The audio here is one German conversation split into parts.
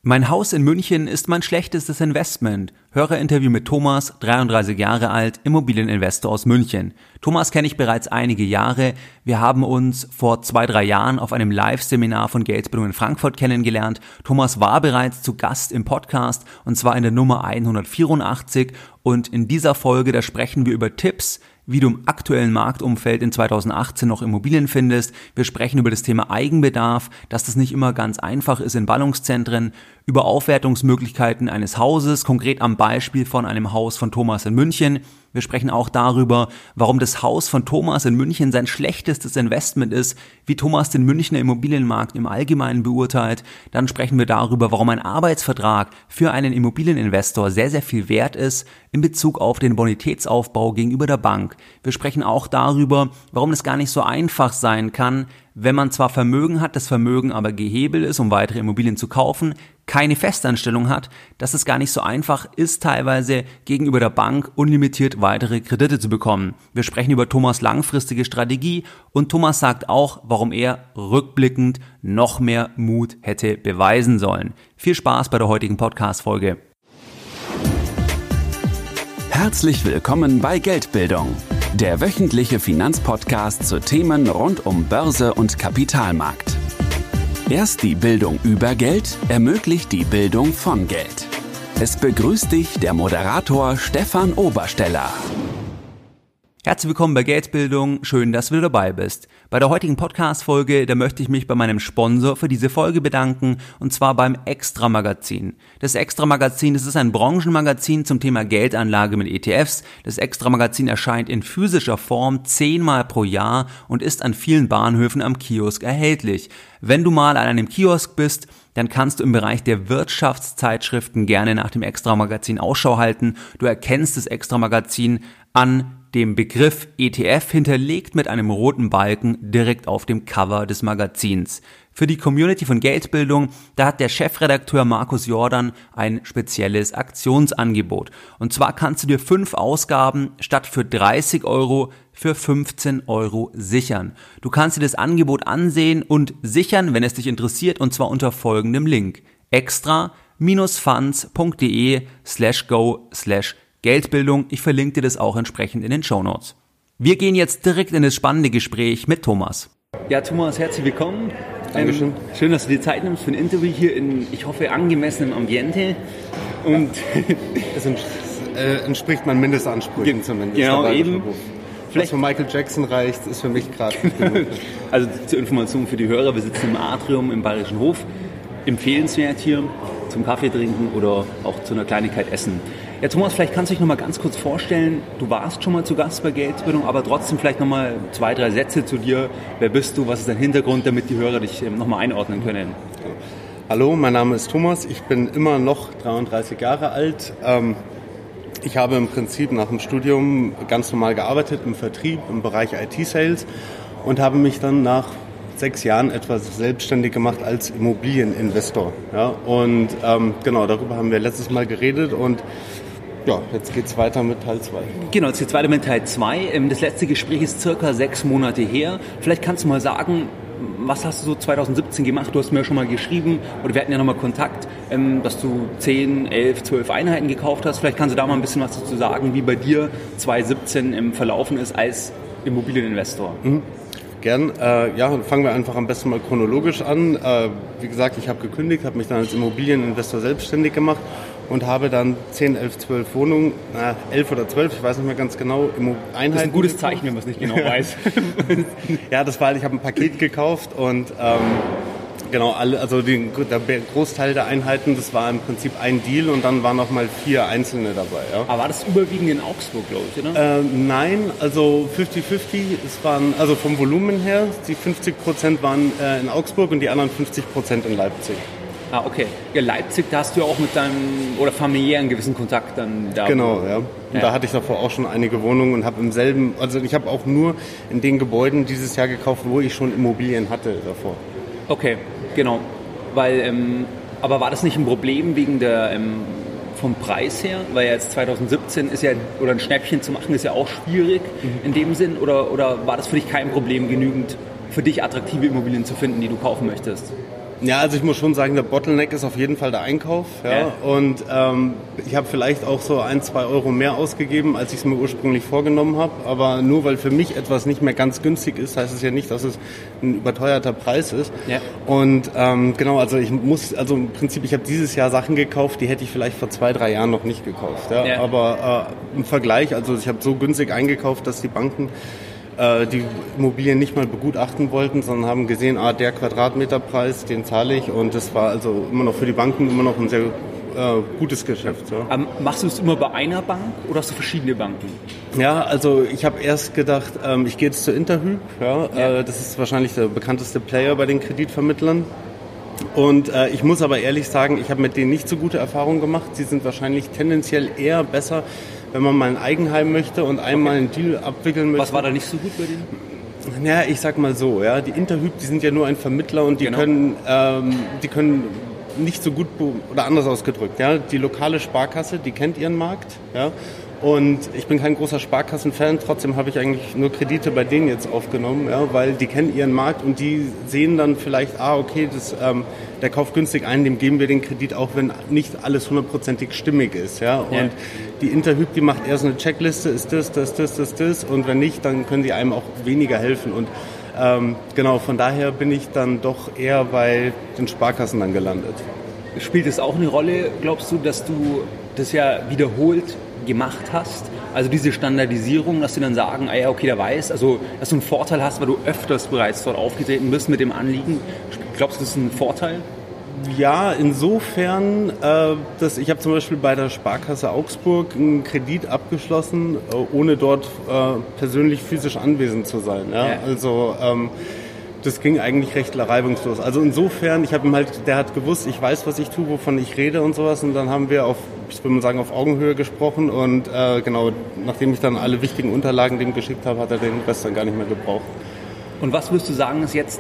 Mein Haus in München ist mein schlechtestes Investment. Hörerinterview mit Thomas, 33 Jahre alt, Immobilieninvestor aus München. Thomas kenne ich bereits einige Jahre. Wir haben uns vor 2-3 Jahren auf einem Live-Seminar von Geldbildung in Frankfurt kennengelernt. Thomas war bereits zu Gast im Podcast und zwar in der Nummer 184. Und in dieser Folge, da sprechen wir über Tipps, wie du im aktuellen Marktumfeld in 2018 noch Immobilien findest. Wir sprechen über das Thema Eigenbedarf, dass das nicht immer ganz einfach ist in Ballungszentren, über Aufwertungsmöglichkeiten eines Hauses, konkret am Beispiel von einem Haus von Thomas in München. Wir sprechen auch darüber, warum das Haus von Thomas in München sein schlechtestes Investment ist, wie Thomas den Münchner Immobilienmarkt im Allgemeinen beurteilt. Dann sprechen wir darüber, warum ein Arbeitsvertrag für einen Immobilieninvestor sehr, sehr viel wert ist in Bezug auf den Bonitätsaufbau gegenüber der Bank. Wir sprechen auch darüber, warum es gar nicht so einfach sein kann, wenn man zwar Vermögen hat, das Vermögen aber gehebelt ist, um weitere Immobilien zu kaufen, keine Festanstellung hat, dass es gar nicht so einfach ist, teilweise gegenüber der Bank unlimitiert weitere Kredite zu bekommen. Wir sprechen über Thomas' langfristige Strategie und Thomas sagt auch, warum er rückblickend noch mehr Mut hätte beweisen sollen. Viel Spaß bei der heutigen Podcast-Folge. Herzlich willkommen bei Geldbildung, der wöchentliche Finanzpodcast zu Themen rund um Börse und Kapitalmarkt. Erst die Bildung über Geld ermöglicht die Bildung von Geld. Es begrüßt dich der Moderator Stefan Obersteller. Herzlich willkommen bei Geldbildung, schön, dass du dabei bist. Bei der heutigen Podcast-Folge, da möchte ich mich bei meinem Sponsor für diese Folge bedanken, und zwar beim Extra Magazin. Das Extra Magazin, das ist ein Branchenmagazin zum Thema Geldanlage mit ETFs. Das Extra Magazin erscheint in physischer Form 10-mal pro Jahr und ist an vielen Bahnhöfen am Kiosk erhältlich. Wenn du mal an einem Kiosk bist, dann kannst du im Bereich der Wirtschaftszeitschriften gerne nach dem Extra Magazin Ausschau halten. Du erkennst das Extra Magazin an dem Begriff ETF hinterlegt mit einem roten Balken direkt auf dem Cover des Magazins. Für die Community von Geldbildung, da hat der Chefredakteur Markus Jordan ein spezielles Aktionsangebot. Und zwar kannst du dir 5 Ausgaben statt für 30 € für 15 € sichern. Du kannst dir das Angebot ansehen und sichern, wenn es dich interessiert, und zwar unter folgendem Link: extra-funds.de/go/Geldbildung. Ich verlinke dir das auch entsprechend in den Shownotes. Wir gehen jetzt direkt in das spannende Gespräch mit Thomas. Ja, Thomas, herzlich willkommen. Dankeschön. Schön, dass du dir Zeit nimmst für ein Interview hier in, ich hoffe, angemessenem Ambiente. Und es entspricht meinen Mindestansprüchen zumindest. Genau, eben. Was für Michael Jackson reicht, ist für mich gerade genug. Also zur Information für die Hörer, wir sitzen im Atrium im Bayerischen Hof. Empfehlenswert hier zum Kaffee trinken oder auch zu einer Kleinigkeit essen. Ja, Thomas, vielleicht kannst du dich noch mal ganz kurz vorstellen. Du warst schon mal zu Gast bei Geldbildung, aber trotzdem vielleicht noch mal 2-3 Sätze zu dir. Wer bist du? Was ist dein Hintergrund, damit die Hörer dich noch mal einordnen können? Hallo, mein Name ist Thomas. Ich bin immer noch 33 Jahre alt. Ich habe im Prinzip nach dem Studium ganz normal gearbeitet im Vertrieb, im Bereich IT-Sales und habe mich dann nach 6 Jahren etwas selbstständig gemacht als Immobilieninvestor. Ja, und genau, darüber haben wir letztes Mal geredet und ja, jetzt geht's weiter mit Teil 2. Genau, jetzt geht's weiter mit Teil 2. Das letzte Gespräch ist circa 6 Monate her. Vielleicht kannst du mal sagen, was hast du so 2017 gemacht? Du hast mir ja schon mal geschrieben, oder wir hatten ja nochmal Kontakt, dass du 10, 11, 12 Einheiten gekauft hast. Vielleicht kannst du da mal ein bisschen was dazu sagen, wie bei dir 2017 verlaufen ist als Immobilieninvestor. Gern. Ja, fangen wir einfach am besten mal chronologisch an. Wie gesagt, ich habe gekündigt, habe mich dann als Immobilieninvestor selbstständig gemacht und habe dann 10, 11, 12 Wohnungen, 11 oder 12, ich weiß nicht mehr ganz genau, Einheiten. Das ist ein gutes Zeichen, wenn man es nicht genau weiß. Ja, das war halt, ich habe ein Paket gekauft und genau, also der Großteil der Einheiten, das war im Prinzip ein Deal und dann waren noch mal 4 einzelne dabei. Ja. Aber war das überwiegend in Augsburg, glaube ich, oder? Nein, also 50-50, es waren, also vom Volumen her, die 50% waren in Augsburg und die anderen 50% in Leipzig. Ah, okay. Ja, Leipzig, da hast du ja auch mit deinem, oder familiär einen gewissen Kontakt dann da. Genau, ja. Und da hatte ich davor auch schon einige Wohnungen und habe also ich habe auch nur in den Gebäuden dieses Jahr gekauft, wo ich schon Immobilien hatte davor. Okay, genau. Weil, aber war das nicht ein Problem wegen der, vom Preis her? Weil jetzt 2017 ist ja, oder ein Schnäppchen zu machen, ist ja auch schwierig in dem Sinn. Oder war das für dich kein Problem, genügend für dich attraktive Immobilien zu finden, die du kaufen möchtest? Ja, also ich muss schon sagen, der Bottleneck ist auf jeden Fall der Einkauf. Ja? Und ich habe vielleicht auch so 1-2 Euro mehr ausgegeben, als ich es mir ursprünglich vorgenommen habe. Aber nur weil für mich etwas nicht mehr ganz günstig ist, heißt es ja nicht, dass es ein überteuerter Preis ist. Ja. Und genau, also im Prinzip, ich habe dieses Jahr Sachen gekauft, die hätte ich vielleicht vor 2-3 Jahren noch nicht gekauft. Ja? Ja. Aber im Vergleich, also ich habe so günstig eingekauft, dass die Banken die Immobilien nicht mal begutachten wollten, sondern haben gesehen, der Quadratmeterpreis, den zahle ich, und das war also immer noch für die Banken immer noch ein sehr gutes Geschäft. Ja. Machst du es immer bei einer Bank oder hast du verschiedene Banken? Ja, also ich habe erst gedacht, ich gehe jetzt zur Interhyp. Ja. Das ist wahrscheinlich der bekannteste Player bei den Kreditvermittlern. Und ich muss aber ehrlich sagen, ich habe mit denen nicht so gute Erfahrungen gemacht. Sie sind wahrscheinlich tendenziell eher besser, wenn man mal ein Eigenheim möchte und einmal einen Deal abwickeln möchte. Was war da nicht so gut bei denen? Ja, ich sag mal so, ja, die Interhyp, die sind ja nur ein Vermittler und die können nicht so gut, oder anders ausgedrückt, ja, die lokale Sparkasse, die kennt ihren Markt, ja. Und ich bin kein großer Sparkassen-Fan, trotzdem habe ich eigentlich nur Kredite bei denen jetzt aufgenommen, ja, weil die kennen ihren Markt und die sehen dann vielleicht, okay, der kauft günstig ein, dem geben wir den Kredit, auch wenn nicht alles 100%ig stimmig ist. Ja. Und die Interhyp, die macht eher so eine Checkliste, ist das, und wenn nicht, dann können die einem auch weniger helfen. Und genau, von daher bin ich dann doch eher bei den Sparkassen dann gelandet. Spielt es auch eine Rolle, glaubst du, dass du das ja wiederholt gemacht hast, also diese Standardisierung, dass du dann sagen, okay, der weiß, also dass du einen Vorteil hast, weil du öfters bereits dort aufgetreten bist mit dem Anliegen. Glaubst du, das ist ein Vorteil? Ja, insofern, ich habe zum Beispiel bei der Sparkasse Augsburg einen Kredit abgeschlossen, ohne dort persönlich physisch anwesend zu sein. Ja? Ja. Also das ging eigentlich recht reibungslos. Also insofern, der hat gewusst, ich weiß, was ich tue, wovon ich rede und sowas. Und dann haben wir auf Augenhöhe gesprochen. Und genau, nachdem ich dann alle wichtigen Unterlagen dem geschickt habe, hat er den Rest dann gar nicht mehr gebraucht. Und was würdest du sagen, ist jetzt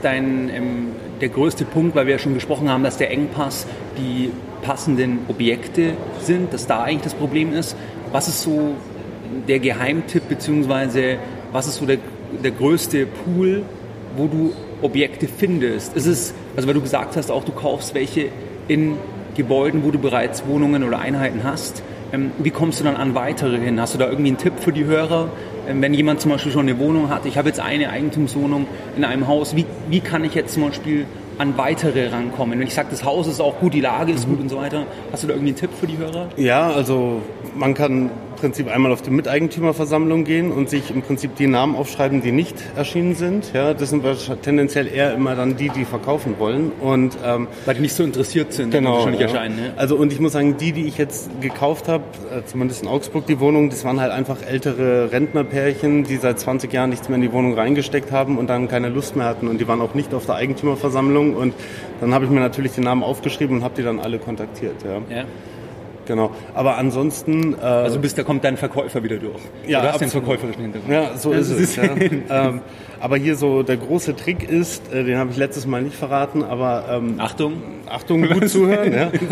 der größte Punkt, weil wir ja schon gesprochen haben, dass der Engpass die passenden Objekte sind, dass da eigentlich das Problem ist. Was ist so der Geheimtipp, beziehungsweise was ist so der größte Pool, wo du Objekte findest? Ist es, also weil du gesagt hast, auch du kaufst welche in Gebäuden, wo du bereits Wohnungen oder Einheiten hast. Wie kommst du dann an weitere hin? Hast du da irgendwie einen Tipp für die Hörer? Wenn jemand zum Beispiel schon eine Wohnung hat, ich habe jetzt eine Eigentumswohnung in einem Haus, wie kann ich jetzt zum Beispiel an weitere rankommen? Wenn ich sage, das Haus ist auch gut, die Lage ist gut und so weiter, hast du da irgendwie einen Tipp für die Hörer? Ja, also man kann im Prinzip einmal auf die Miteigentümerversammlung gehen und sich im Prinzip die Namen aufschreiben, die nicht erschienen sind. Ja, das sind tendenziell eher immer dann die verkaufen wollen. Und, weil die nicht so interessiert sind, genau, schon nicht erscheinen. Ne? Also, und ich muss sagen, die ich jetzt gekauft habe, zumindest in Augsburg die Wohnung, das waren halt einfach ältere Rentnerpärchen, die seit 20 Jahren nichts mehr in die Wohnung reingesteckt haben und dann keine Lust mehr hatten. Und die waren auch nicht auf der Eigentümerversammlung. Und dann habe ich mir natürlich die Namen aufgeschrieben und habe die dann alle kontaktiert. Ja. Genau, aber ansonsten... also da kommt dein Verkäufer wieder durch. Ja, du hast den verkäuferischen Hintergrund. Ja, so ist es. Ja. Aber hier so der große Trick ist, den habe ich letztes Mal nicht verraten, aber... Achtung, gut zuhören.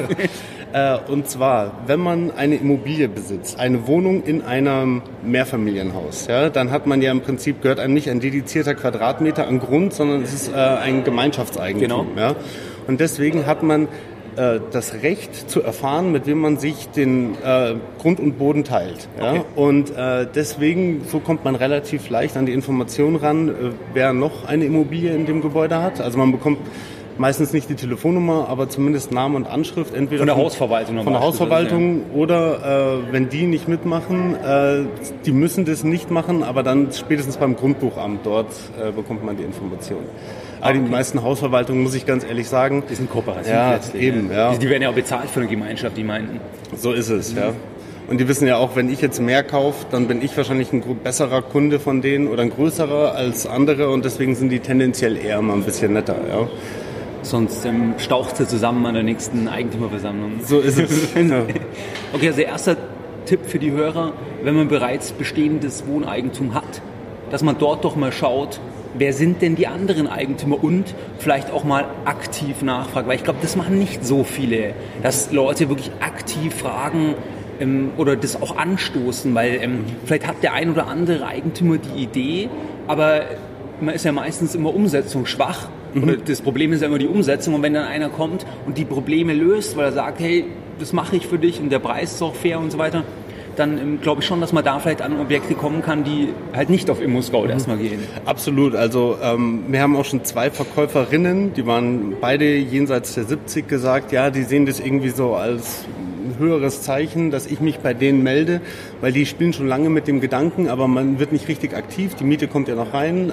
Ja. Und zwar, wenn man eine Immobilie besitzt, eine Wohnung in einem Mehrfamilienhaus, ja, dann hat man ja im Prinzip, gehört einem nicht ein dedizierter Quadratmeter an Grund, sondern es ist ein Gemeinschaftseigentum. Genau. Ja. Und deswegen hat man das Recht zu erfahren, mit wem man sich den Grund und Boden teilt. Ja? Okay. Und deswegen, so kommt man relativ leicht an die Information ran, wer noch eine Immobilie in dem Gebäude hat. Also man bekommt meistens nicht die Telefonnummer, aber zumindest Name und Anschrift. Entweder von der Hausverwaltung. Von der Hausverwaltung oder wenn die nicht mitmachen, die müssen das nicht machen, aber dann spätestens beim Grundbuchamt, dort bekommt man die Information. Aber die meisten Hausverwaltungen, muss ich ganz ehrlich sagen... Die sind kooperativ letztlich. Eben, ja. Die werden ja auch bezahlt für eine Gemeinschaft, die meinten. So ist es, ja. Und die wissen ja auch, wenn ich jetzt mehr kaufe, dann bin ich wahrscheinlich ein besserer Kunde von denen oder ein größerer als andere und deswegen sind die tendenziell eher mal ein bisschen netter, ja. Sonst staucht sie zusammen an der nächsten Eigentümerversammlung. So ist es. Ja. Okay, also der erste Tipp für die Hörer, wenn man bereits bestehendes Wohneigentum hat, dass man dort doch mal schaut, wer sind denn die anderen Eigentümer und vielleicht auch mal aktiv nachfragen, weil ich glaube, das machen nicht so viele, dass Leute wirklich aktiv fragen oder das auch anstoßen, weil vielleicht hat der ein oder andere Eigentümer die Idee, aber man ist ja meistens immer umsetzungsschwach Oder das Problem ist ja immer die Umsetzung. Und wenn dann einer kommt und die Probleme löst, weil er sagt, hey, das mache ich für dich und der Preis ist auch fair und so weiter, dann glaube ich schon, dass man da vielleicht an Objekte kommen kann, die halt nicht auf ImmoScout erstmal gehen. Absolut. Also wir haben auch schon 2 Verkäuferinnen, die waren beide jenseits der 70 gesagt, ja, die sehen das irgendwie so als höheres Zeichen, dass ich mich bei denen melde, weil die spielen schon lange mit dem Gedanken, aber man wird nicht richtig aktiv, die Miete kommt ja noch rein.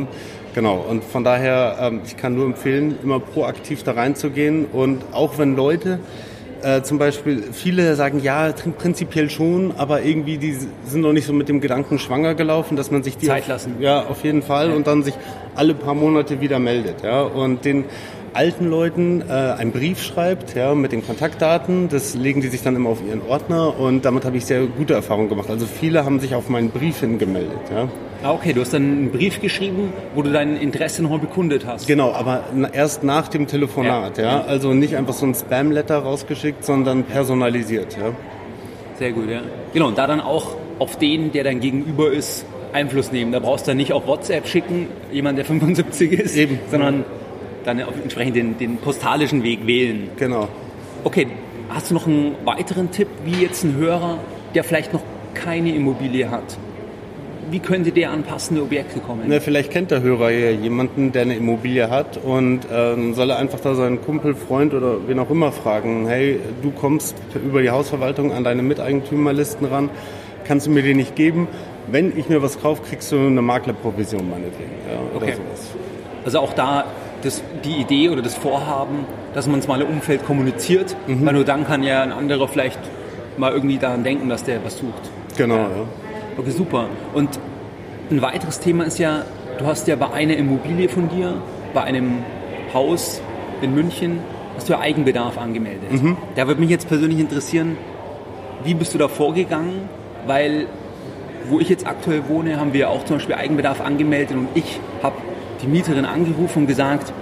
Genau, und von daher, ich kann nur empfehlen, immer proaktiv da reinzugehen und auch wenn Leute zum Beispiel, viele sagen, ja, prinzipiell schon, aber irgendwie die sind noch nicht so mit dem Gedanken schwanger gelaufen, dass man sich die Zeit lassen. Ja, auf jeden Fall und dann sich alle paar Monate wieder meldet, ja, und den alten Leuten einen Brief schreibt, ja, mit den Kontaktdaten, das legen die sich dann immer auf ihren Ordner und damit habe ich sehr gute Erfahrungen gemacht. Also viele haben sich auf meinen Brief hingemeldet, ja. Ah, okay, du hast dann einen Brief geschrieben, wo du dein Interesse nochmal bekundet hast. Genau, aber erst nach dem Telefonat, ja. Also nicht einfach so ein Spam-Letter rausgeschickt, sondern personalisiert, ja. Sehr gut, ja. Genau, und da dann auch auf den, der dein Gegenüber ist, Einfluss nehmen. Da brauchst du dann nicht auf WhatsApp schicken, jemand, der 75 ist, eben, sondern dann entsprechend den postalischen Weg wählen. Genau. Okay, hast du noch einen weiteren Tipp, wie jetzt ein Hörer, der vielleicht noch keine Immobilie hat? Wie könnte der an passende Objekte kommen? Na, vielleicht kennt der Hörer ja jemanden, der eine Immobilie hat und soll er einfach da seinen Kumpel, Freund oder wen auch immer fragen, hey, du kommst über die Hausverwaltung an deine Miteigentümerlisten ran, kannst du mir die nicht geben? Wenn ich mir was kaufe, kriegst du eine Maklerprovision meinetwegen. Ja, oder sowas. Also auch da die Idee oder das Vorhaben, dass man es mal im Umfeld kommuniziert, weil nur dann kann ja ein anderer vielleicht mal irgendwie daran denken, dass der was sucht. Genau, ja. Okay, super. Und ein weiteres Thema ist ja, du hast ja bei einer Immobilie von dir, bei einem Haus in München, hast du ja Eigenbedarf angemeldet. Da würde mich jetzt persönlich interessieren, wie bist du da vorgegangen? Weil, wo ich jetzt aktuell wohne, haben wir auch zum Beispiel Eigenbedarf angemeldet und ich habe die Mieterin angerufen und gesagt,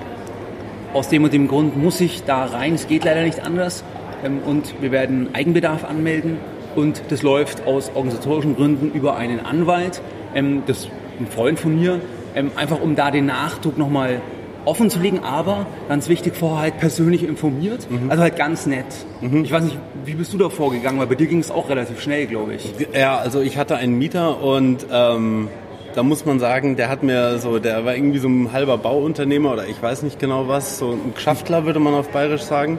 aus dem und dem Grund muss ich da rein, es geht leider nicht anders und wir werden Eigenbedarf anmelden. Und das läuft aus organisatorischen Gründen über einen Anwalt, das ist ein Freund von mir, einfach um da den Nachdruck nochmal offen zu legen, aber ganz wichtig, vorher halt persönlich informiert, also halt ganz nett. Ich weiß nicht, wie bist du da vorgegangen, weil bei dir ging es auch relativ schnell, glaube ich. Ja, also ich hatte einen Mieter und da muss man sagen, der war irgendwie so ein halber Bauunternehmer oder ich weiß nicht genau was, so ein Gschaftler würde man auf Bayerisch sagen.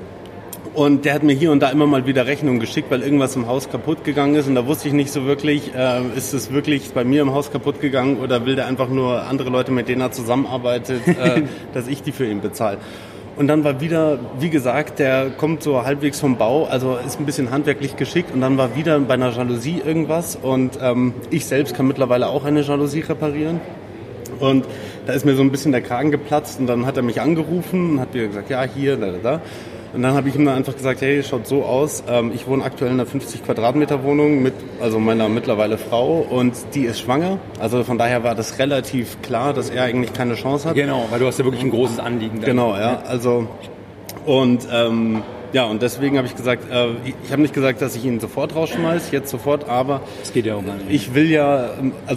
Und der hat mir hier und da immer mal wieder Rechnungen geschickt, weil irgendwas im Haus kaputt gegangen ist. Und da wusste ich nicht so wirklich, ist es wirklich bei mir im Haus kaputt gegangen oder will der einfach nur andere Leute, mit denen er zusammenarbeitet, dass ich die für ihn bezahle. Und dann war wieder, wie gesagt, der kommt so halbwegs vom Bau, also ist ein bisschen handwerklich geschickt. Und dann war wieder bei einer Jalousie irgendwas. Und ich selbst kann mittlerweile auch eine Jalousie reparieren. Und da ist mir so ein bisschen der Kragen geplatzt. Und dann hat er mich angerufen und hat wieder gesagt, ja, hier, da. Und dann habe ich ihm dann einfach gesagt, hey, schaut so aus, ich wohne aktuell in einer 50 Quadratmeter Wohnung mit meiner mittlerweile Frau und die ist schwanger. Also von daher war das relativ klar, dass er eigentlich keine Chance hat. Genau, weil du hast ja wirklich ein großes Anliegen. Dann. Genau, ja. Also und und deswegen habe ich gesagt, ich habe nicht gesagt, dass ich ihn sofort rausschmeiße, jetzt sofort, aber das geht ja auch gar nicht. Ich will ja,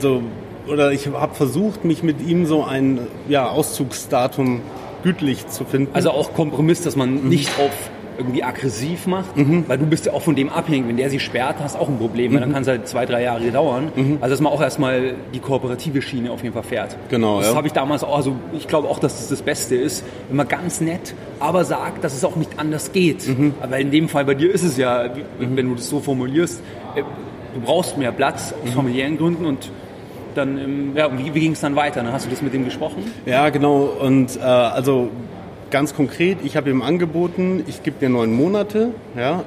ich habe versucht, mich mit ihm so ein Auszugsdatum gütlich zu finden. Also auch Kompromiss, dass man nicht auf irgendwie aggressiv macht, weil du bist ja auch von dem abhängig. Wenn der sich sperrt, hast du auch ein Problem, weil dann kann es halt 2-3 Jahre dauern. Also dass man auch erstmal die kooperative Schiene auf jeden Fall fährt. Genau, das habe ich damals auch, also ich glaube auch, dass das Beste ist, wenn man ganz nett, aber sagt, dass es auch nicht anders geht. Aber in dem Fall bei dir ist es ja, wenn du das so formulierst, du brauchst mehr Platz aus familiären Gründen und dann, wie ging es dann weiter? Dann hast du das mit dem gesprochen? Ja, genau. Und also ganz konkret, ich habe ihm angeboten, ich gebe dir 9 Monate. Ja,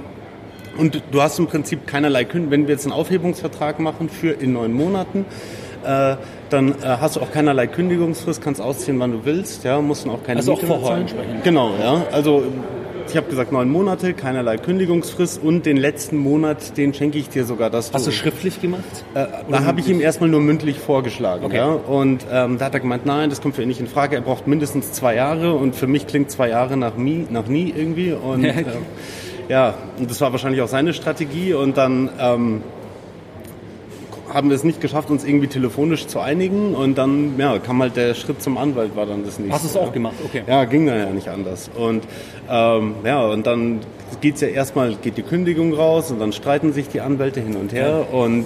und du hast im Prinzip keinerlei Kündigung. Wenn wir jetzt einen Aufhebungsvertrag machen für in 9 Monaten, dann hast du auch keinerlei Kündigungsfrist, kannst ausziehen, wann du willst. Ja, musst dann auch keine Miete Miete auch vorher entsprechend. Genau, ja. Also ich habe gesagt 9 Monate, keinerlei Kündigungsfrist und den letzten Monat, den schenke ich dir sogar. Hast du schriftlich gemacht? Da habe ich ihm erstmal nur mündlich vorgeschlagen. Okay. Ja? Und da hat er gemeint, nein, das kommt für ihn nicht in Frage. Er braucht mindestens 2 Jahre und für mich klingt 2 Jahre nach nie irgendwie. Und und das war wahrscheinlich auch seine Strategie. Und dann haben wir es nicht geschafft, uns irgendwie telefonisch zu einigen und dann kam halt der Schritt zum Anwalt, war dann das nächste. Hast du es auch gemacht? Okay. Ja, ging dann ja nicht anders. Und und dann geht die Kündigung raus und dann streiten sich die Anwälte hin und her und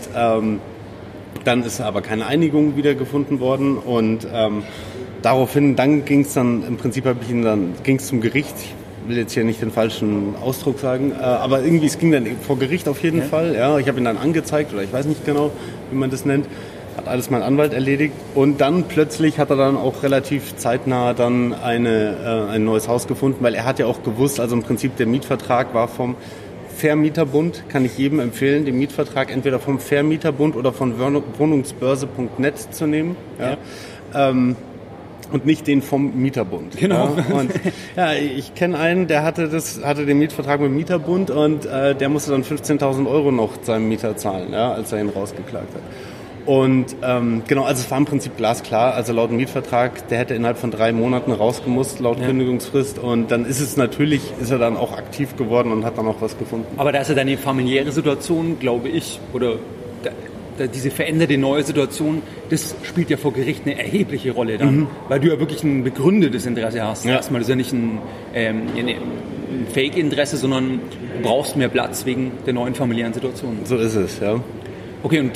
dann ist aber keine Einigung wieder gefunden worden und daraufhin, dann ging es dann, im Prinzip ging es zum Gericht. Ich will jetzt hier nicht den falschen Ausdruck sagen, aber irgendwie, es ging dann vor Gericht auf jeden Fall. Ja, ich habe ihn dann angezeigt oder ich weiß nicht genau, wie man das nennt. Hat alles mein Anwalt erledigt und dann plötzlich hat er dann auch relativ zeitnah dann ein neues Haus gefunden, weil er hat ja auch gewusst, also im Prinzip der Mietvertrag war vom Vermieterbund, kann ich jedem empfehlen, den Mietvertrag entweder vom Vermieterbund oder von Wohnungsbörse.net zu nehmen. Ja. Und nicht den vom Mieterbund. Genau. Ja. Und ich kenne einen, der hatte den Mietvertrag mit dem Mieterbund und der musste dann 15.000 € noch seinem Mieter zahlen, als er ihn rausgeklagt hat. Und also es war im Prinzip glasklar, also laut dem Mietvertrag, der hätte innerhalb von 3 Monaten rausgemusst, laut Kündigungsfrist und dann ist er dann auch aktiv geworden und hat dann auch was gefunden. Aber da ist ja deine familiäre Situation, glaube ich, oder diese veränderte neue Situation, das spielt ja vor Gericht eine erhebliche Rolle dann, weil du ja wirklich ein begründetes Interesse hast. Ja. Erstmal ist ja nicht ein Fake-Interesse, sondern du brauchst mehr Platz wegen der neuen familiären Situation. So ist es, ja. Okay, und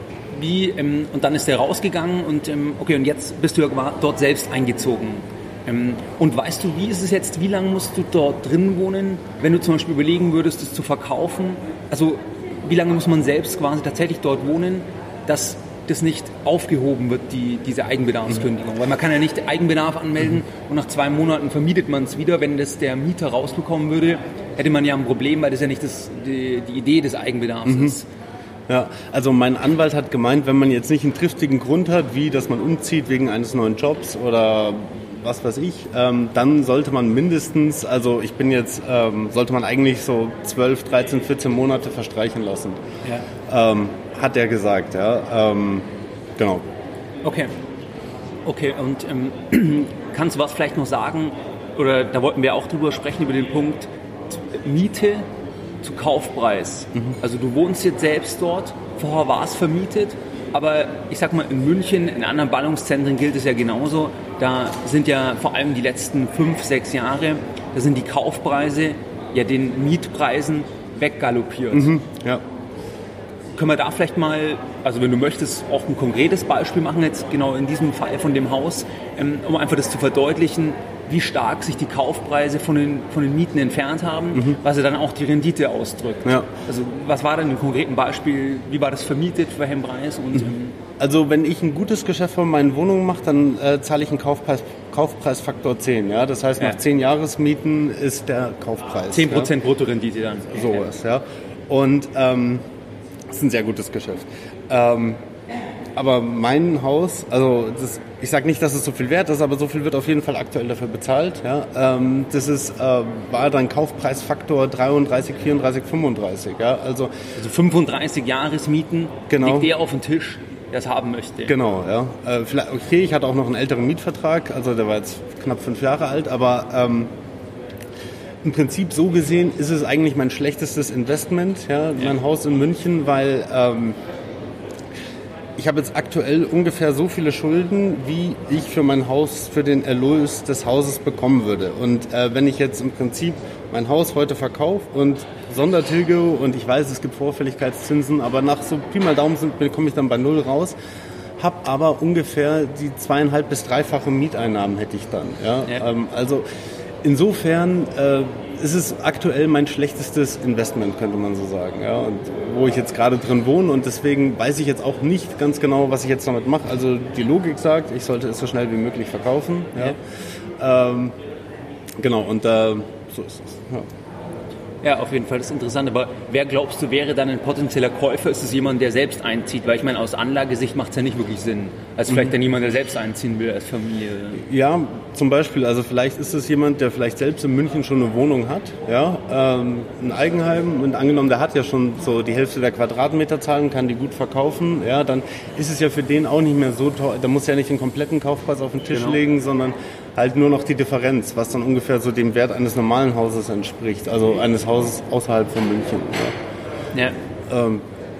und dann ist der rausgegangen und und jetzt bist du ja dort selbst eingezogen. Und weißt du, wie ist es jetzt, wie lange musst du dort drin wohnen, wenn du zum Beispiel überlegen würdest, es zu verkaufen? Also wie lange muss man selbst quasi tatsächlich dort wohnen, dass das nicht aufgehoben wird, diese Eigenbedarfskündigung? Weil man kann ja nicht Eigenbedarf anmelden und nach 2 Monaten vermietet man es wieder. Wenn das der Mieter rausbekommen würde, hätte man ja ein Problem, weil das ja nicht die Idee des Eigenbedarfs ist. Ja, also mein Anwalt hat gemeint, wenn man jetzt nicht einen triftigen Grund hat, wie dass man umzieht wegen eines neuen Jobs oder was weiß ich, dann sollte man mindestens, sollte man eigentlich so 12, 13, 14 Monate verstreichen lassen. Ja. Hat er gesagt, ja. Genau. Okay, und kannst du was vielleicht noch sagen, oder da wollten wir auch drüber sprechen, über den Punkt Miete zu Kaufpreis. Also du wohnst jetzt selbst dort, vorher war es vermietet, aber ich sag mal, in München, in anderen Ballungszentren gilt es ja genauso. Da sind ja vor allem die letzten 5, 6 Jahre, da sind die Kaufpreise ja den Mietpreisen weggaloppiert. Ja. Können wir da vielleicht mal, also wenn du möchtest, auch ein konkretes Beispiel machen, jetzt genau in diesem Fall von dem Haus, um einfach das zu verdeutlichen, wie stark sich die Kaufpreise von den Mieten entfernt haben, was ja dann auch die Rendite ausdrückt. Ja. Also was war denn im konkreten Beispiel, wie war das vermietet, für welchen Preis? Also wenn ich ein gutes Geschäft von meinen Wohnungen mache, dann zahle ich einen Kaufpreisfaktor 10. Ja? Das heißt, nach 10 Jahresmieten ist der Kaufpreis. 10% Bruttorendite dann. Sowas, ja. Und das ist ein sehr gutes Geschäft. Aber mein Haus, ich sage nicht, dass es so viel wert ist, aber so viel wird auf jeden Fall aktuell dafür bezahlt. Ja? Das war dann Kaufpreisfaktor 33, 34, 35. Ja? Also 35 Jahresmieten, genau. Legt der auf den Tisch, der es haben möchte. Genau, ja. Ich hatte auch noch einen älteren Mietvertrag, also der war jetzt knapp 5 Jahre alt, aber im Prinzip so gesehen ist es eigentlich mein schlechtestes Investment, mein Haus in München, weil ich habe jetzt aktuell ungefähr so viele Schulden, wie ich für mein Haus, für den Erlös des Hauses bekommen würde. Und wenn ich jetzt im Prinzip mein Haus heute verkaufe und Sondertilge und ich weiß, es gibt Vorfälligkeitszinsen, aber nach so Pi mal Daumen komme ich dann bei 0 raus, habe aber ungefähr die 2,5- bis 3-fache Mieteinnahmen hätte ich dann. Ja? Also insofern ist es aktuell mein schlechtestes Investment, könnte man so sagen. Ja? Und wo ich jetzt gerade drin wohne und deswegen weiß ich jetzt auch nicht ganz genau, was ich jetzt damit mache. Also die Logik sagt, ich sollte es so schnell wie möglich verkaufen. Ja? Genau, und so ist es. Ja. Ja, auf jeden Fall, das ist interessant. Aber wer glaubst du, wäre dann ein potenzieller Käufer? Ist es jemand, der selbst einzieht? Weil ich meine, aus Anlagesicht macht es ja nicht wirklich Sinn. Also vielleicht dann jemand, der selbst einziehen will als Familie. Ja, zum Beispiel. Also vielleicht ist es jemand, der vielleicht selbst in München schon eine Wohnung hat. Ja, ein Eigenheim. Und angenommen, der hat ja schon so die Hälfte der Quadratmeterzahlen, kann die gut verkaufen. Ja, dann ist es ja für den auch nicht mehr so teuer. Da muss ja nicht den kompletten Kaufpreis auf den Tisch legen, sondern halt nur noch die Differenz, was dann ungefähr so dem Wert eines normalen Hauses entspricht, also eines Hauses außerhalb von München. Ja.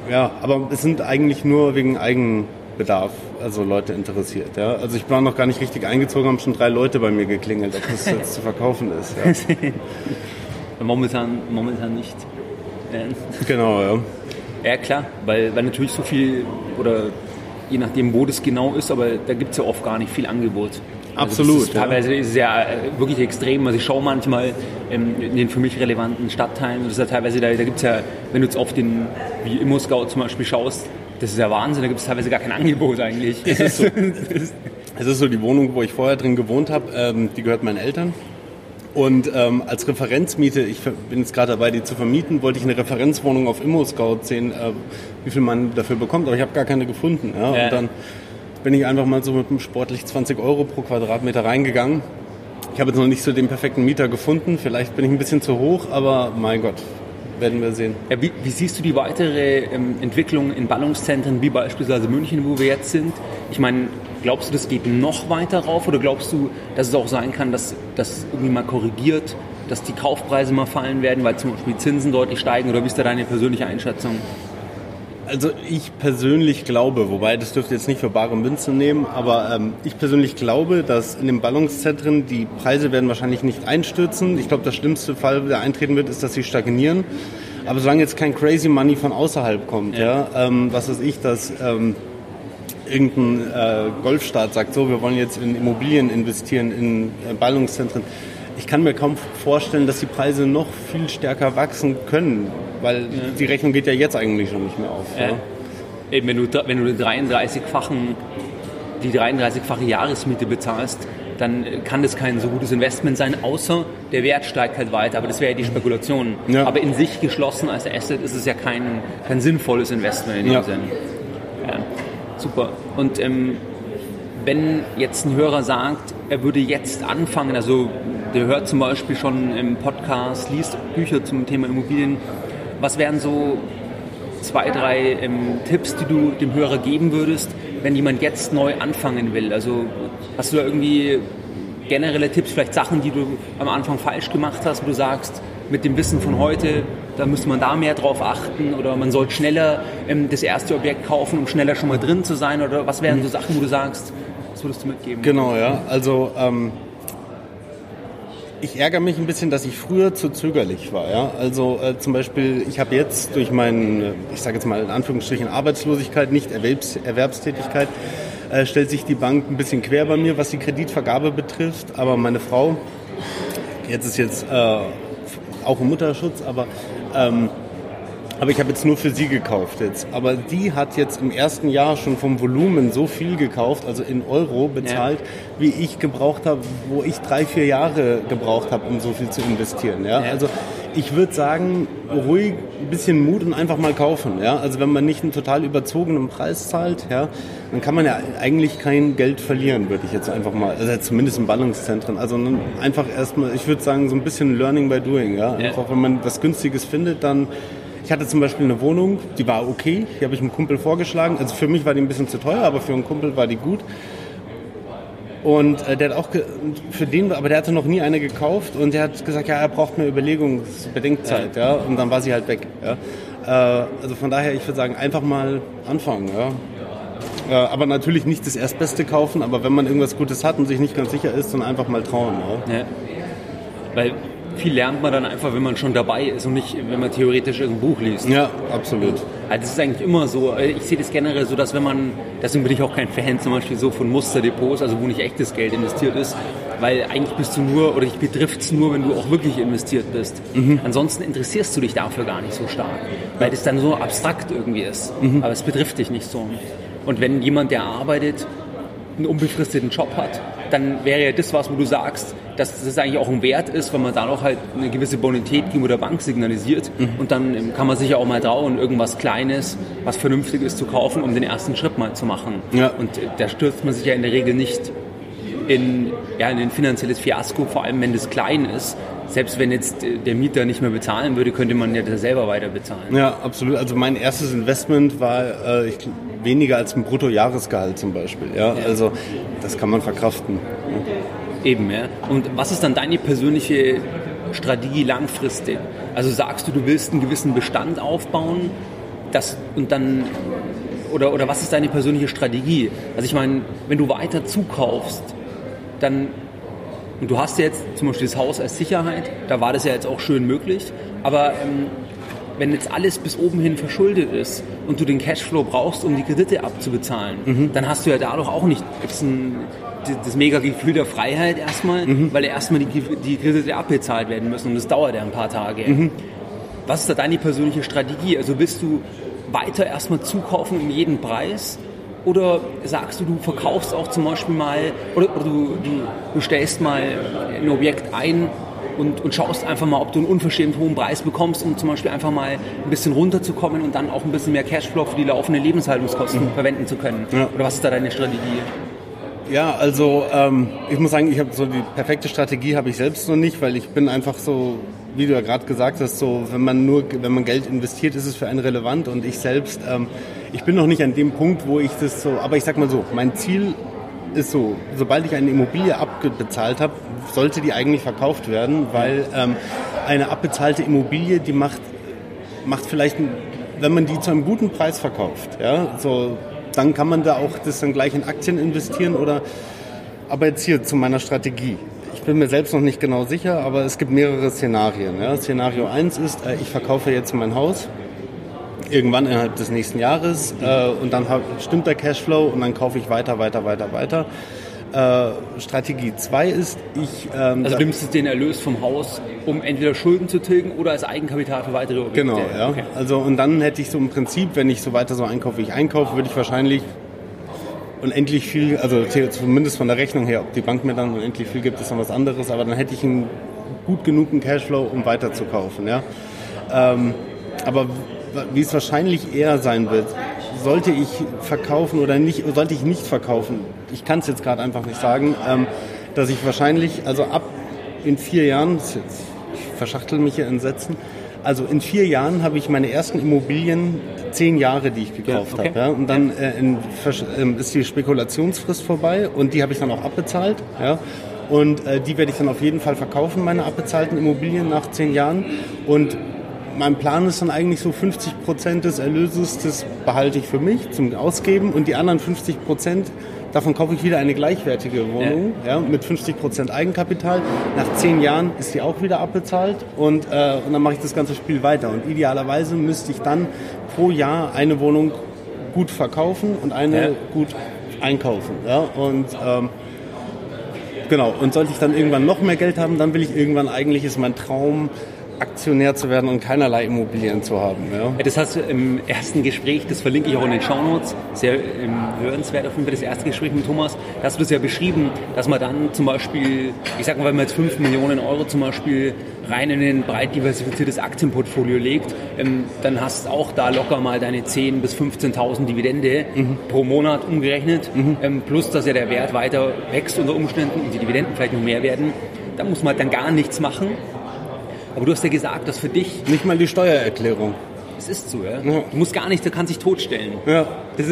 Ja, aber es sind eigentlich nur wegen Eigenbedarf, also Leute interessiert. Ja? Also ich war noch gar nicht richtig eingezogen, haben schon 3 Leute bei mir geklingelt, ob das jetzt zu verkaufen ist. Ja. Momentan nicht. Genau, ja. Ja, klar, weil natürlich so viel, oder je nachdem, wo das genau ist, aber da gibt es ja oft gar nicht viel Angebot. Absolut. Also teilweise ist es ja wirklich extrem. Also ich schaue manchmal in den für mich relevanten Stadtteilen, das ist ja teilweise, da gibt es ja, wenn du jetzt auf den, wie ImmoScout zum Beispiel schaust, das ist ja Wahnsinn, da gibt es teilweise gar kein Angebot eigentlich. Es ist so die Wohnung, wo ich vorher drin gewohnt habe, die gehört meinen Eltern. Und als Referenzmiete, ich bin jetzt gerade dabei, die zu vermieten, wollte ich eine Referenzwohnung auf ImmoScout sehen, wie viel man dafür bekommt, aber ich habe gar keine gefunden. Ja? Und dann bin ich einfach mal so mit einem sportlich 20 € pro Quadratmeter reingegangen. Ich habe jetzt noch nicht so den perfekten Mieter gefunden, vielleicht bin ich ein bisschen zu hoch, aber mein Gott, werden wir sehen. Ja, wie siehst du die weitere Entwicklung in Ballungszentren wie beispielsweise München, wo wir jetzt sind? Ich meine, glaubst du, das geht noch weiter rauf oder glaubst du, dass es auch sein kann, dass das irgendwie mal korrigiert, dass die Kaufpreise mal fallen werden, weil zum Beispiel Zinsen deutlich steigen, oder wie ist da deine persönliche Einschätzung? Also ich persönlich glaube, wobei das dürft ihr jetzt nicht für bare Münze nehmen, aber ich persönlich glaube, dass in den Ballungszentren die Preise werden wahrscheinlich nicht einstürzen. Ich glaube, der schlimmste Fall, der eintreten wird, ist, dass sie stagnieren. Aber solange jetzt kein Crazy Money von außerhalb kommt, was weiß ich, dass irgendein Golfstaat sagt, so, wir wollen jetzt in Immobilien investieren, in Ballungszentren. Ich kann mir kaum vorstellen, dass die Preise noch viel stärker wachsen können, weil die Rechnung geht ja jetzt eigentlich schon nicht mehr auf. Ja. Eben, wenn du die 33-fache Jahresmiete bezahlst, dann kann das kein so gutes Investment sein, außer der Wert steigt halt weiter. Aber das wäre ja die Spekulation. Ja. Aber in sich geschlossen als Asset ist es ja kein sinnvolles Investment in dem Sinne. Ja. Super. Und wenn jetzt ein Hörer sagt, er würde jetzt anfangen, also der hört zum Beispiel schon im Podcast, liest Bücher zum Thema Immobilien, was wären so 2, 3 Tipps, die du dem Hörer geben würdest, wenn jemand jetzt neu anfangen will? Also hast du da irgendwie generelle Tipps, vielleicht Sachen, die du am Anfang falsch gemacht hast, wo du sagst, mit dem Wissen von heute, da müsste man da mehr drauf achten, oder man sollte schneller das erste Objekt kaufen, um schneller schon mal drin zu sein, oder was wären so Sachen, wo du sagst, was würdest du mitgeben? Genau, ja, also ich ärgere mich ein bisschen, dass ich früher zu zögerlich war. Ja? Also zum Beispiel, ich habe jetzt durch meine, ich sage jetzt mal in Anführungsstrichen Arbeitslosigkeit, nicht Erwerbstätigkeit, stellt sich die Bank ein bisschen quer bei mir, was die Kreditvergabe betrifft. Aber meine Frau, jetzt ist auch im Mutterschutz, aber ich habe jetzt nur für sie gekauft jetzt. Aber die hat jetzt im ersten Jahr schon vom Volumen so viel gekauft, also in Euro bezahlt, wie ich gebraucht habe, wo ich 3-4 Jahre gebraucht habe, um so viel zu investieren. Ja? Also ich würde sagen, ruhig ein bisschen Mut und einfach mal kaufen. Ja? Also wenn man nicht einen total überzogenen Preis zahlt, ja, dann kann man ja eigentlich kein Geld verlieren, würde ich jetzt einfach mal, also zumindest in Ballungszentren. Also einfach erstmal, ich würde sagen, so ein bisschen Learning by Doing. Ja? Einfach, wenn man was Günstiges findet, dann... Ich hatte zum Beispiel eine Wohnung, die war okay, die habe ich einem Kumpel vorgeschlagen. Also für mich war die ein bisschen zu teuer, aber für einen Kumpel war die gut. Und der hat auch aber der hatte noch nie eine gekauft und der hat gesagt, ja, er braucht eine Überlegungsbedenkzeit, ja. Und dann war sie halt weg. Ja. Also von daher, ich würde sagen, einfach mal anfangen, ja. Aber natürlich nicht das Erstbeste kaufen, aber wenn man irgendwas Gutes hat und sich nicht ganz sicher ist, dann einfach mal trauen. Ja. Weil viel lernt man dann einfach, wenn man schon dabei ist und nicht, wenn man theoretisch irgendein Buch liest. Ja, absolut. Also das ist eigentlich immer so. Ich sehe das generell so, dass wenn man, deswegen bin ich auch kein Fan zum Beispiel so von Musterdepots, also wo nicht echtes Geld investiert ist, weil eigentlich bist du nur, oder dich betrifft es nur, wenn du auch wirklich investiert bist. Ansonsten interessierst du dich dafür gar nicht so stark, weil das dann so abstrakt irgendwie ist. Aber es betrifft dich nicht so. Und wenn jemand, der arbeitet, einen unbefristeten Job hat, dann wäre ja das was, wo du sagst, dass das eigentlich auch ein Wert ist, weil man da noch halt eine gewisse Bonität gegenüber der Bank signalisiert. Und dann kann man sich ja auch mal trauen, irgendwas Kleines, was vernünftig ist, zu kaufen, um den ersten Schritt mal zu machen. Ja. Und da stürzt man sich ja in der Regel nicht in ein finanzielles Fiasko, vor allem wenn das klein ist. Selbst wenn jetzt der Mieter nicht mehr bezahlen würde, könnte man ja das selber weiter bezahlen. Ja, absolut. Also mein erstes Investment war weniger als ein Bruttojahresgehalt zum Beispiel. Ja? Also das kann man verkraften. Ja. Eben, ja. Und was ist dann deine persönliche Strategie langfristig? Also sagst du willst einen gewissen Bestand aufbauen Oder was ist deine persönliche Strategie? Also ich meine, wenn du weiter zukaufst, dann, und du hast ja jetzt zum Beispiel das Haus als Sicherheit, da war das ja jetzt auch schön möglich, aber wenn jetzt alles bis oben hin verschuldet ist und du den Cashflow brauchst, um die Kredite abzubezahlen, dann hast du ja dadurch auch nicht das mega Gefühl der Freiheit erstmal, weil erstmal die Kredite abbezahlt werden müssen und das dauert ja ein paar Tage. Was ist da deine persönliche Strategie? Also willst du weiter erstmal zukaufen um jeden Preis? Oder sagst du, du verkaufst auch zum Beispiel mal, oder du stellst mal ein Objekt ein und schaust einfach mal, ob du einen unverschämt hohen Preis bekommst, um zum Beispiel einfach mal ein bisschen runterzukommen und dann auch ein bisschen mehr Cashflow für die laufenden Lebenshaltungskosten verwenden zu können? Ja. Oder was ist da deine Strategie? Ja, also ich muss sagen, ich habe so die perfekte Strategie habe ich selbst noch nicht, weil ich bin einfach so, wie du ja gerade gesagt hast, so wenn man Geld investiert, ist es für einen relevant und ich selbst, ich bin noch nicht an dem Punkt, wo ich das so, aber ich sag mal so, mein Ziel ist so, sobald ich eine Immobilie abbezahlt habe, sollte die eigentlich verkauft werden, weil eine abbezahlte Immobilie, die macht vielleicht, wenn man die zu einem guten Preis verkauft, ja, so, dann kann man da auch das dann gleich in Aktien investieren aber jetzt hier zu meiner Strategie. Ich bin mir selbst noch nicht genau sicher, aber es gibt mehrere Szenarien. Ja. Szenario 1 ist, ich verkaufe jetzt mein Haus irgendwann innerhalb des nächsten Jahres und dann stimmt der Cashflow und dann kaufe ich weiter. Strategie 2 ist, also du nimmst den Erlös vom Haus, um entweder Schulden zu tilgen oder als Eigenkapital für weitere Objekte. Genau, ja. Okay. Also und dann hätte ich so im Prinzip, wenn ich so weiter so einkaufe, wie ich einkaufe, würde ich wahrscheinlich unendlich viel, also zumindest von der Rechnung her, ob die Bank mir dann unendlich viel gibt, ist dann was anderes, aber dann hätte ich einen gut genugen Cashflow, um weiter zu kaufen. Ja. Aber wie es wahrscheinlich eher sein wird, sollte ich verkaufen oder nicht, sollte ich nicht verkaufen, ich kann es jetzt gerade einfach nicht sagen, dass ich wahrscheinlich, also ab in 4 Jahren, ich verschachtel mich hier in Sätzen, also in 4 Jahren habe ich meine ersten Immobilien, 10 Jahre, die ich gekauft habe. Ja, und dann ist die Spekulationsfrist vorbei und die habe ich dann auch abbezahlt. Ja, und die werde ich dann auf jeden Fall verkaufen, meine abbezahlten Immobilien nach 10 Jahren. Und mein Plan ist dann eigentlich so 50% des Erlöses, das behalte ich für mich zum Ausgeben und die anderen 50%, davon kaufe ich wieder eine gleichwertige Wohnung mit 50% Eigenkapital. Nach 10 Jahren ist die auch wieder abbezahlt und dann mache ich das ganze Spiel weiter. Und idealerweise müsste ich dann pro Jahr eine Wohnung gut verkaufen und eine gut einkaufen. Ja? Und genau, und sollte ich dann irgendwann noch mehr Geld haben, dann will ich irgendwann, eigentlich ist mein Traum, Aktionär zu werden und keinerlei Immobilien zu haben. Ja. Das hast du im ersten Gespräch, das verlinke ich auch in den Shownotes, sehr hörenswert auf jeden Fall, das erste Gespräch mit Thomas, da hast du das ja beschrieben, dass man dann zum Beispiel, ich sag mal, wenn man jetzt 5 Millionen Euro zum Beispiel rein in ein breit diversifiziertes Aktienportfolio legt, dann hast du auch da locker mal deine 10.000 bis 15.000 Dividende pro Monat umgerechnet, plus dass ja der Wert weiter wächst unter Umständen und die Dividenden vielleicht noch mehr werden. Da muss man halt dann gar nichts machen. Aber du hast ja gesagt, dass für dich... Nicht mal die Steuererklärung. Es ist so, ja. Du musst gar nicht, du kannst dich totstellen. Ja. Das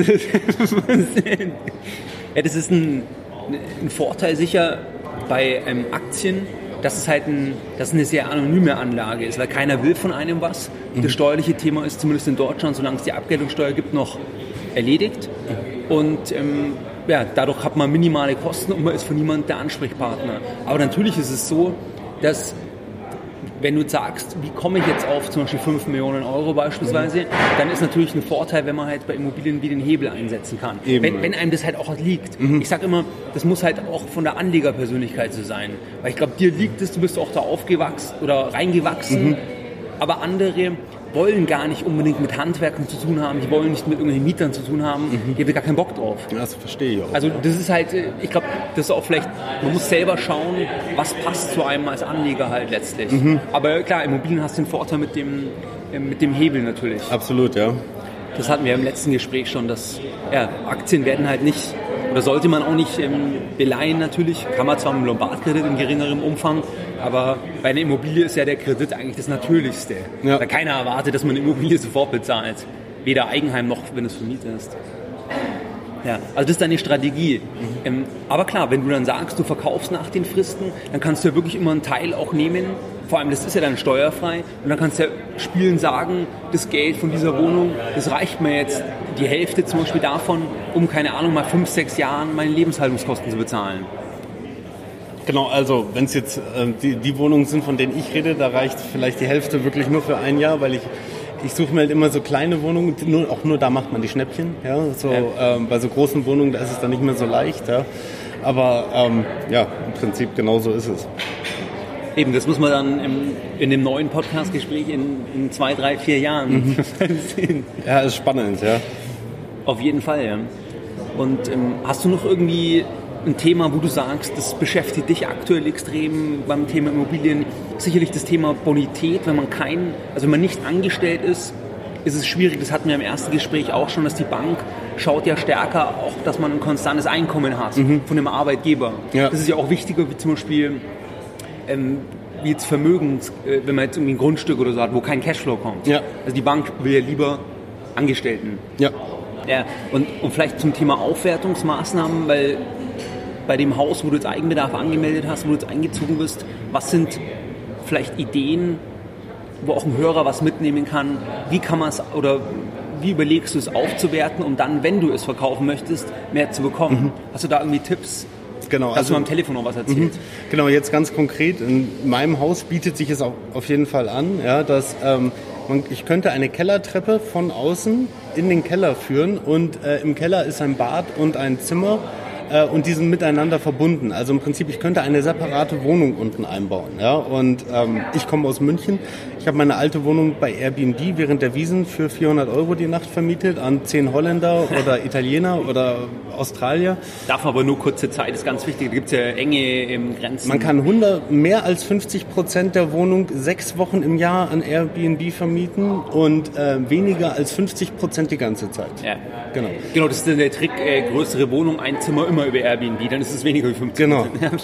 ist ein Vorteil sicher bei Aktien, dass es halt eine sehr anonyme Anlage ist, weil keiner will von einem was. Das steuerliche Thema ist zumindest in Deutschland, solange es die Abgeltungssteuer gibt, noch erledigt. Und dadurch hat man minimale Kosten und man ist von niemandem der Ansprechpartner. Aber natürlich ist es so, dass wenn du sagst, wie komme ich jetzt auf zum Beispiel 5 Millionen Euro beispielsweise, dann ist natürlich ein Vorteil, wenn man halt bei Immobilien wie den Hebel einsetzen kann. Wenn einem das halt auch liegt. Ich sage immer, das muss halt auch von der Anlegerpersönlichkeit so sein. Weil ich glaube, dir liegt es, du bist auch da aufgewachsen oder reingewachsen, aber andere wollen gar nicht unbedingt mit Handwerkern zu tun haben, die wollen nicht mit irgendwelchen Mietern zu tun haben, die haben gar keinen Bock drauf. Ja, das verstehe ich auch. Also das ist halt, ich glaube, das ist auch vielleicht, man muss selber schauen, was passt zu einem als Anleger halt letztlich. Aber klar, Immobilien hast den Vorteil mit dem Hebel natürlich. Absolut, ja. Das hatten wir im letzten Gespräch schon, dass Aktien werden halt nicht, oder sollte man auch nicht beleihen natürlich, kann man zwar mit einem Lombardkredit in geringerem Umfang, aber bei einer Immobilie ist ja der Kredit eigentlich das Natürlichste. Ja. Weil keiner erwartet, dass man eine Immobilie sofort bezahlt. Weder Eigenheim noch, wenn es vermietet ist. Ja, also das ist deine Strategie. Aber klar, wenn du dann sagst, du verkaufst nach den Fristen, dann kannst du ja wirklich immer einen Teil auch nehmen vor allem, das ist ja dann steuerfrei und dann kannst du ja spielen sagen, das Geld von dieser Wohnung, das reicht mir jetzt die Hälfte zum Beispiel davon, um, keine Ahnung, mal 5-6 Jahren meine Lebenshaltungskosten zu bezahlen. Genau, also wenn es jetzt die Wohnungen sind, von denen ich rede, da reicht vielleicht die Hälfte wirklich nur für ein Jahr, weil ich suche mir halt immer so kleine Wohnungen, nur da macht man die Schnäppchen. Ja? Bei so großen Wohnungen, da ist es dann nicht mehr so leicht. Ja? Aber im Prinzip genau so ist es. Eben, das muss man dann in dem neuen Podcast-Gespräch in 2, 3, 4 Jahren sehen. Ja, ist spannend, ja. Auf jeden Fall, ja. Und hast du noch irgendwie ein Thema, wo du sagst, das beschäftigt dich aktuell extrem beim Thema Immobilien? Sicherlich das Thema Bonität, wenn man nicht angestellt ist es schwierig. Das hatten wir im ersten Gespräch auch schon, dass die Bank schaut ja stärker auch, dass man ein konstantes Einkommen hat von dem Arbeitgeber. Ja. Das ist ja auch wichtiger, wie zum Beispiel wie jetzt Vermögen, wenn man jetzt irgendwie ein Grundstück oder so hat, wo kein Cashflow kommt. Ja. Also die Bank will ja lieber Angestellten. Ja. Ja. Und vielleicht zum Thema Aufwertungsmaßnahmen, weil bei dem Haus, wo du jetzt Eigenbedarf angemeldet hast, wo du jetzt eingezogen bist, was sind vielleicht Ideen, wo auch ein Hörer was mitnehmen kann? Wie kann man es oder wie überlegst du es aufzuwerten, um dann, wenn du es verkaufen möchtest, mehr zu bekommen? Hast du da irgendwie Tipps? Genau, hast du am Telefon noch was erzählt? Genau, jetzt ganz konkret, in meinem Haus bietet sich es auch auf jeden Fall an, ja, dass ich könnte eine Kellertreppe von außen in den Keller führen und im Keller ist ein Bad und ein Zimmer und die sind miteinander verbunden. Also im Prinzip, ich könnte eine separate Wohnung unten einbauen. Ja? Und ich komme aus München. Ich habe meine alte Wohnung bei Airbnb während der Wiesn für 400 € die Nacht vermietet an 10 Holländer oder Italiener oder Australier. Darf aber nur kurze Zeit, ist ganz wichtig. Da gibt es ja enge Grenzen. Man kann mehr als 50% der Wohnung 6 Wochen im Jahr an Airbnb vermieten und weniger als 50% die ganze Zeit. Ja. Genau, das ist dann der Trick, größere Wohnung, ein Zimmer immer über Airbnb, dann ist es weniger wie 50%. Genau.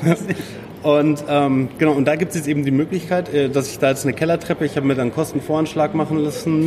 Und und da gibt es jetzt eben die Möglichkeit, dass ich da jetzt eine Kellertreppe, ich habe mir dann einen Kostenvoranschlag machen lassen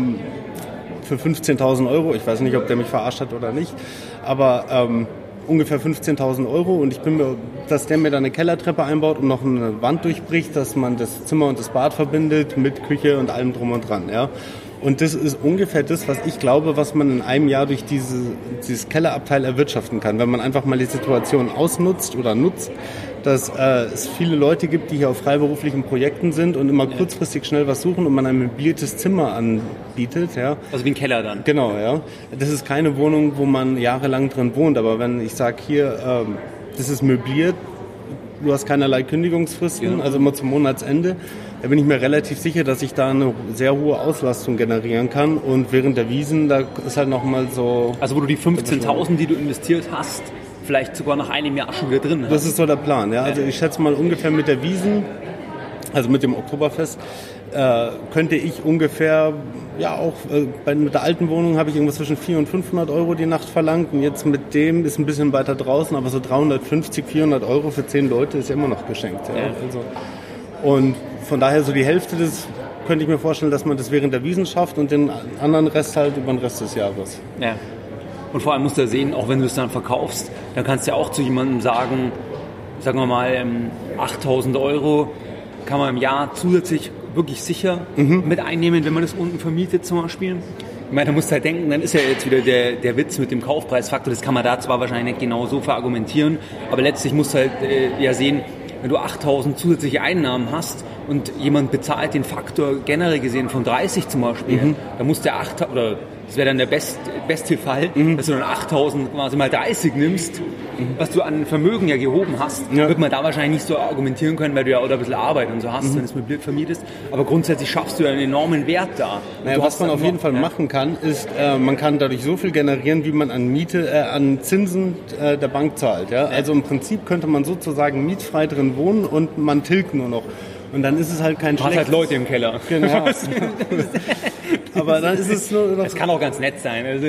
für 15.000 €. Ich weiß nicht, ob der mich verarscht hat oder nicht, aber ungefähr 15.000 € und ich bin mir, dass der mir dann eine Kellertreppe einbaut und noch eine Wand durchbricht, dass man das Zimmer und das Bad verbindet mit Küche und allem drum und dran. Ja. Und das ist ungefähr das, was ich glaube, was man in einem Jahr durch dieses Kellerabteil erwirtschaften kann. Wenn man einfach mal die Situation ausnutzt oder nutzt, dass es viele Leute gibt, die hier auf freiberuflichen Projekten sind und immer kurzfristig schnell was suchen und man ein möbliertes Zimmer anbietet. Ja. Also wie ein Keller dann? Genau, ja. Das ist keine Wohnung, wo man jahrelang drin wohnt. Aber wenn ich sage, hier, das ist möbliert, du hast keinerlei Kündigungsfristen, also immer zum Monatsende, da bin ich mir relativ sicher, dass ich da eine sehr hohe Auslastung generieren kann. Und während der Wiesn, da ist halt nochmal so... Also wo du die 15.000, die du investiert hast, vielleicht sogar nach einem Jahr schon wieder drin hast. Das ist so der Plan, ja. Also ich schätze mal ungefähr mit der Wiesn, also mit dem Oktoberfest, könnte ich ungefähr, mit der alten Wohnung habe ich irgendwas zwischen 400 und 500 € die Nacht verlangt. Und jetzt mit dem ist ein bisschen weiter draußen, aber so 350, 400 € für 10 Leute ist ja immer noch geschenkt. Ja. Also, und von daher so die Hälfte des könnte ich mir vorstellen, dass man das während der Wiesn schafft und den anderen Rest halt über den Rest des Jahres. Ja. Und vor allem musst du ja sehen, auch wenn du es dann verkaufst, dann kannst du ja auch zu jemandem sagen, sagen wir mal 8.000 € kann man im Jahr zusätzlich wirklich sicher mit einnehmen, wenn man das unten vermietet zum Beispiel. Ich meine, da musst du halt denken, dann ist ja jetzt wieder der Witz mit dem Kaufpreisfaktor, das kann man da zwar wahrscheinlich nicht genau so verargumentieren, aber letztlich musst du halt sehen, wenn du 8.000 zusätzliche Einnahmen hast und jemand bezahlt den Faktor generell gesehen von 30 zum Beispiel, dann muss der 8.000, oder das wäre dann der beste Fall, dass du dann 8.000 quasi mal 30 nimmst, was du an Vermögen ja gehoben hast, wird man da wahrscheinlich nicht so argumentieren können, weil du ja auch ein bisschen Arbeit und so hast, wenn du es möbliert vermietest. Aber grundsätzlich schaffst du ja einen enormen Wert da. Naja, was man auf jeden Fall machen kann, ist, man kann dadurch so viel generieren, wie man an Zinsen der Bank zahlt. Ja? Also im Prinzip könnte man sozusagen mietfrei drin wohnen und man tilgt nur noch. Und dann ist es halt kein schlechtes... Du hast halt Leute im Keller. Genau. Aber dann ist es nur... Das kann auch ganz nett sein. Also.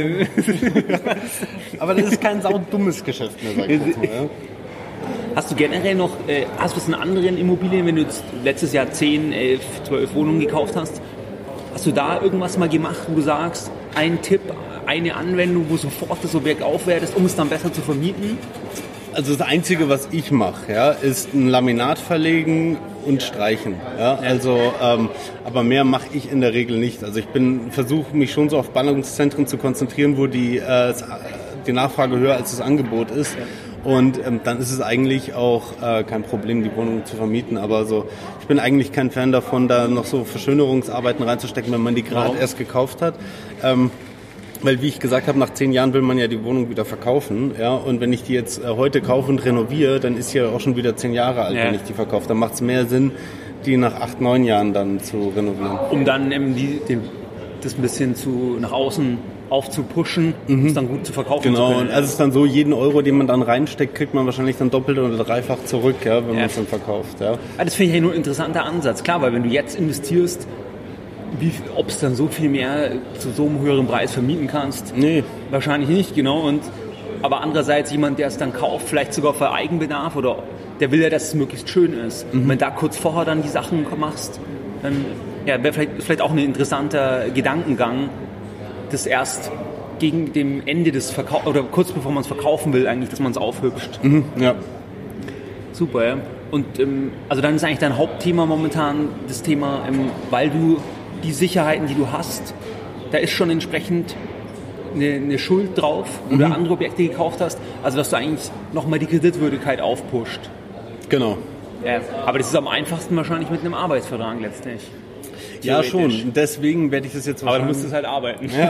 Aber das ist kein saudummes Geschäft mehr, sag ich jetzt mal. Ja. Hast du generell noch... hast du es in anderen Immobilien, wenn du jetzt letztes Jahr 10, 11, 12 Wohnungen gekauft hast, hast du da irgendwas mal gemacht, wo du sagst, ein Tipp, eine Anwendung, wo sofort das Objekt aufwertest, um es dann besser zu vermieten? Also das Einzige, was ich mache, ja, ist ein Laminat verlegen und streichen. Ja? Also, aber mehr mache ich in der Regel nicht. Also ich versuche mich schon so auf Ballungszentren zu konzentrieren, wo die Nachfrage höher als das Angebot ist. Und dann ist es eigentlich auch kein Problem, die Wohnung zu vermieten. Aber so, ich bin eigentlich kein Fan davon, da noch so Verschönerungsarbeiten reinzustecken, wenn man die gerade erst gekauft hat. Weil, wie ich gesagt habe, nach 10 Jahren will man ja die Wohnung wieder verkaufen. Ja? Und wenn ich die jetzt heute kaufe und renoviere, dann ist sie ja auch schon wieder 10 Jahre alt, wenn ich die verkaufe. Dann macht es mehr Sinn, die nach 8, 9 Jahren dann zu renovieren. Um dann das ein bisschen nach außen aufzupushen, um es dann gut zu verkaufen zu können. Genau, und also es ist dann so, jeden Euro, den man dann reinsteckt, kriegt man wahrscheinlich dann doppelt oder dreifach zurück, ja, wenn man es dann verkauft. Ja. Das finde ich nur ein interessanter Ansatz. Klar, weil wenn du jetzt investierst, ob es dann so viel mehr zu so einem höheren Preis vermieten kannst? Nee. Wahrscheinlich nicht, genau. Aber andererseits jemand, der es dann kauft, vielleicht sogar für Eigenbedarf oder der will ja, dass es möglichst schön ist. Und wenn da kurz vorher dann die Sachen machst, dann wäre vielleicht auch ein interessanter Gedankengang, das erst gegen dem Ende des Verkaufs oder kurz bevor man es verkaufen will, eigentlich, dass man es aufhübscht. Ja. Super, ja. Und also dann ist eigentlich dein Hauptthema momentan das Thema, weil du die Sicherheiten, die du hast, da ist schon entsprechend eine Schuld drauf, wo du andere Objekte gekauft hast, also dass du eigentlich nochmal die Kreditwürdigkeit aufpusht. Genau. Ja, aber das ist am einfachsten wahrscheinlich mit einem Arbeitsvertrag letztlich. Ja, schon. Deswegen werde ich das jetzt wahrscheinlich... Aber du müsstest halt arbeiten. Ja,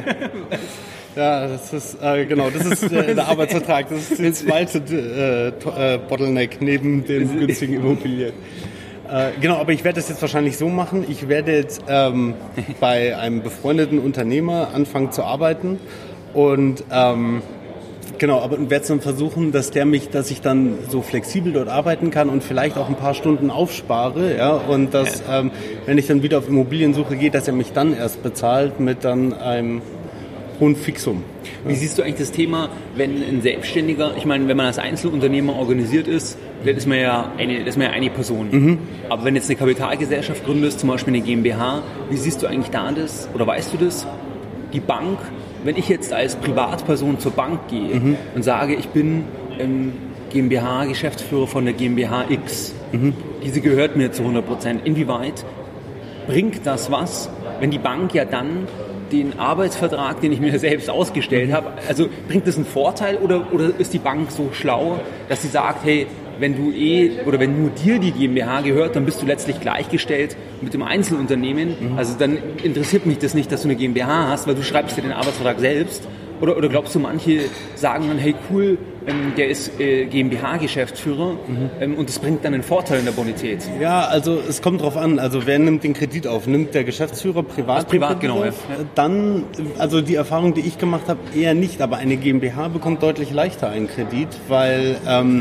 ja, das ist genau, das ist der Arbeitsvertrag. Das ist der zweite Bottleneck neben den günstigen Immobilien. Genau, aber ich werde das jetzt wahrscheinlich so machen. Ich werde jetzt bei einem befreundeten Unternehmer anfangen zu arbeiten und genau, aber werde es dann versuchen, dass ich dann so flexibel dort arbeiten kann und vielleicht auch ein paar Stunden aufspare, ja, und dass, wenn ich dann wieder auf Immobiliensuche gehe, dass er mich dann erst bezahlt mit dann einem hohen Fixum. Wie siehst du eigentlich das Thema, wenn ein Selbstständiger, ich meine, wenn man als Einzelunternehmer organisiert ist, dann ist man ja eine Person. Aber wenn jetzt eine Kapitalgesellschaft gründest, zum Beispiel eine GmbH, wie siehst du eigentlich da das, oder weißt du das, die Bank, wenn ich jetzt als Privatperson zur Bank gehe und sage, ich bin GmbH-Geschäftsführer von der GmbH X, diese gehört mir zu 100%, inwieweit bringt das was, wenn die Bank ja dann den Arbeitsvertrag, den ich mir selbst ausgestellt habe, also bringt das einen Vorteil oder ist die Bank so schlau, dass sie sagt, hey, wenn nur dir die GmbH gehört, dann bist du letztlich gleichgestellt mit dem Einzelunternehmen. Also dann interessiert mich das nicht, dass du eine GmbH hast, weil du schreibst dir den Arbeitsvertrag selbst. Oder glaubst du, manche sagen dann, hey cool, der ist GmbH-Geschäftsführer und das bringt dann einen Vorteil in der Bonität? Ja, also es kommt drauf an. Also wer nimmt den Kredit auf? Nimmt der Geschäftsführer privat genau. Ja. Dann, also die Erfahrung, die ich gemacht habe, eher nicht. Aber eine GmbH bekommt deutlich leichter einen Kredit, weil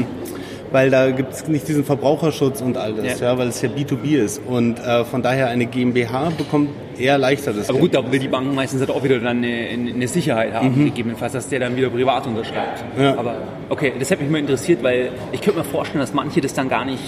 da gibt es nicht diesen Verbraucherschutz und all das, weil es ja B2B ist. Und von daher eine GmbH bekommt eher leichter das. Aber gut, da will die Bank meistens halt auch wieder dann eine Sicherheit haben, gegebenenfalls, dass der dann wieder privat unterschreibt. Ja. Aber okay, das hätte mich mal interessiert, weil ich könnte mir vorstellen, dass manche das dann gar nicht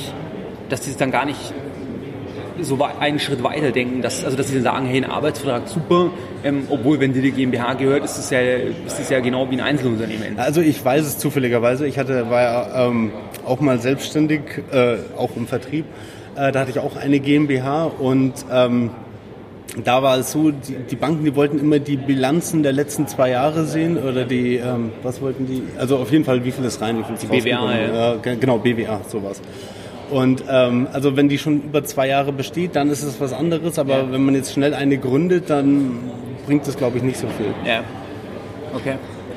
so einen Schritt weiter denken, dass sie dann sagen, hey, ein Arbeitsvertrag super, obwohl, wenn dir die GmbH gehört, ist es ja genau wie ein Einzelunternehmen. Also ich weiß es zufälligerweise, war ja auch mal selbstständig, auch im Vertrieb, da hatte ich auch eine GmbH und da war es so, die Banken, die wollten immer die Bilanzen der letzten 2 Jahre sehen oder die, was wollten die, also auf jeden Fall, wie viel ist rein, wie viel ist BWA, ja. Genau, BWA, sowas. Und also wenn die schon über 2 Jahre besteht, dann ist es was anderes, aber wenn man jetzt schnell eine gründet, dann bringt das, glaube ich, nicht so viel. Ja, okay.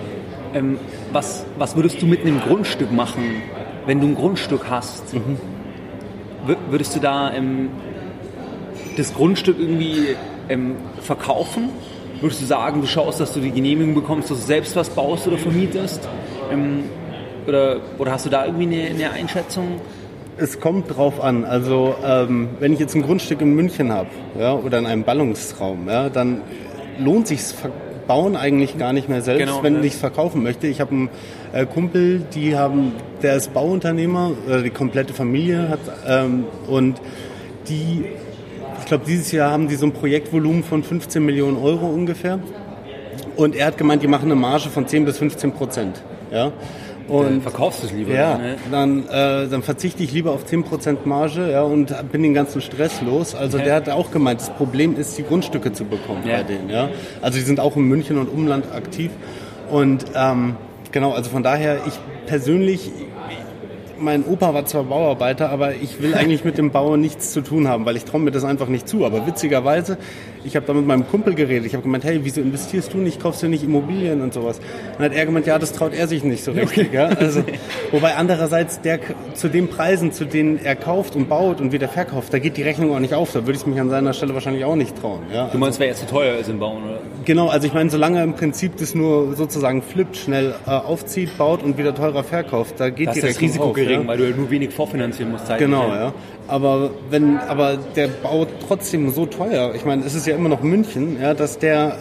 Was würdest du mit einem Grundstück machen, wenn du ein Grundstück hast? Würdest du da das Grundstück irgendwie verkaufen? Würdest du sagen, du schaust, dass du die Genehmigung bekommst, dass du selbst was baust oder vermietest? Oder hast du da irgendwie eine Einschätzung? Es kommt drauf an. Also wenn ich jetzt ein Grundstück in München habe, oder in einem Ballungsraum, dann lohnt sich's Bauen eigentlich gar nicht mehr selbst, wenn ich es verkaufen möchte. Ich habe einen Kumpel, der ist Bauunternehmer, die komplette Familie hat und ich glaube, dieses Jahr haben die so ein Projektvolumen von 15 Millionen Euro ungefähr. Und er hat gemeint, die machen eine Marge von 10-15%. Ja? Und verkaufst du es lieber. Ja, ne? dann verzichte ich lieber auf 10% Marge, ja, und bin den ganzen Stress los. Also der hat auch gemeint, das Problem ist, die Grundstücke zu bekommen bei denen. Ja. Also die sind auch in München und Umland aktiv. Und genau, also von daher, ich persönlich, mein Opa war zwar Bauarbeiter, aber ich will eigentlich mit dem Bau nichts zu tun haben, weil ich traue mir das einfach nicht zu. Aber witzigerweise, ich habe da mit meinem Kumpel geredet. Ich habe gemeint, hey, wieso investierst du nicht, kaufst du nicht Immobilien und sowas? Dann hat er gemeint, ja, das traut er sich nicht so richtig. Okay. Ja? Also, wobei andererseits, zu den Preisen, zu denen er kauft und baut und wieder verkauft, da geht die Rechnung auch nicht auf. Da würde ich mich an seiner Stelle wahrscheinlich auch nicht trauen. Ja? Du meinst, wer jetzt zu teuer ist im Bauen, oder? Genau, also ich meine, solange er im Prinzip das nur sozusagen flippt, schnell aufzieht, baut und wieder teurer verkauft, da geht die Rechnung auf. Das ist das Risiko gering, weil du ja nur wenig vorfinanzieren musst. Genau, ja. Aber der baut trotzdem so teuer. Ich meine, es ist ja immer noch München, ja, dann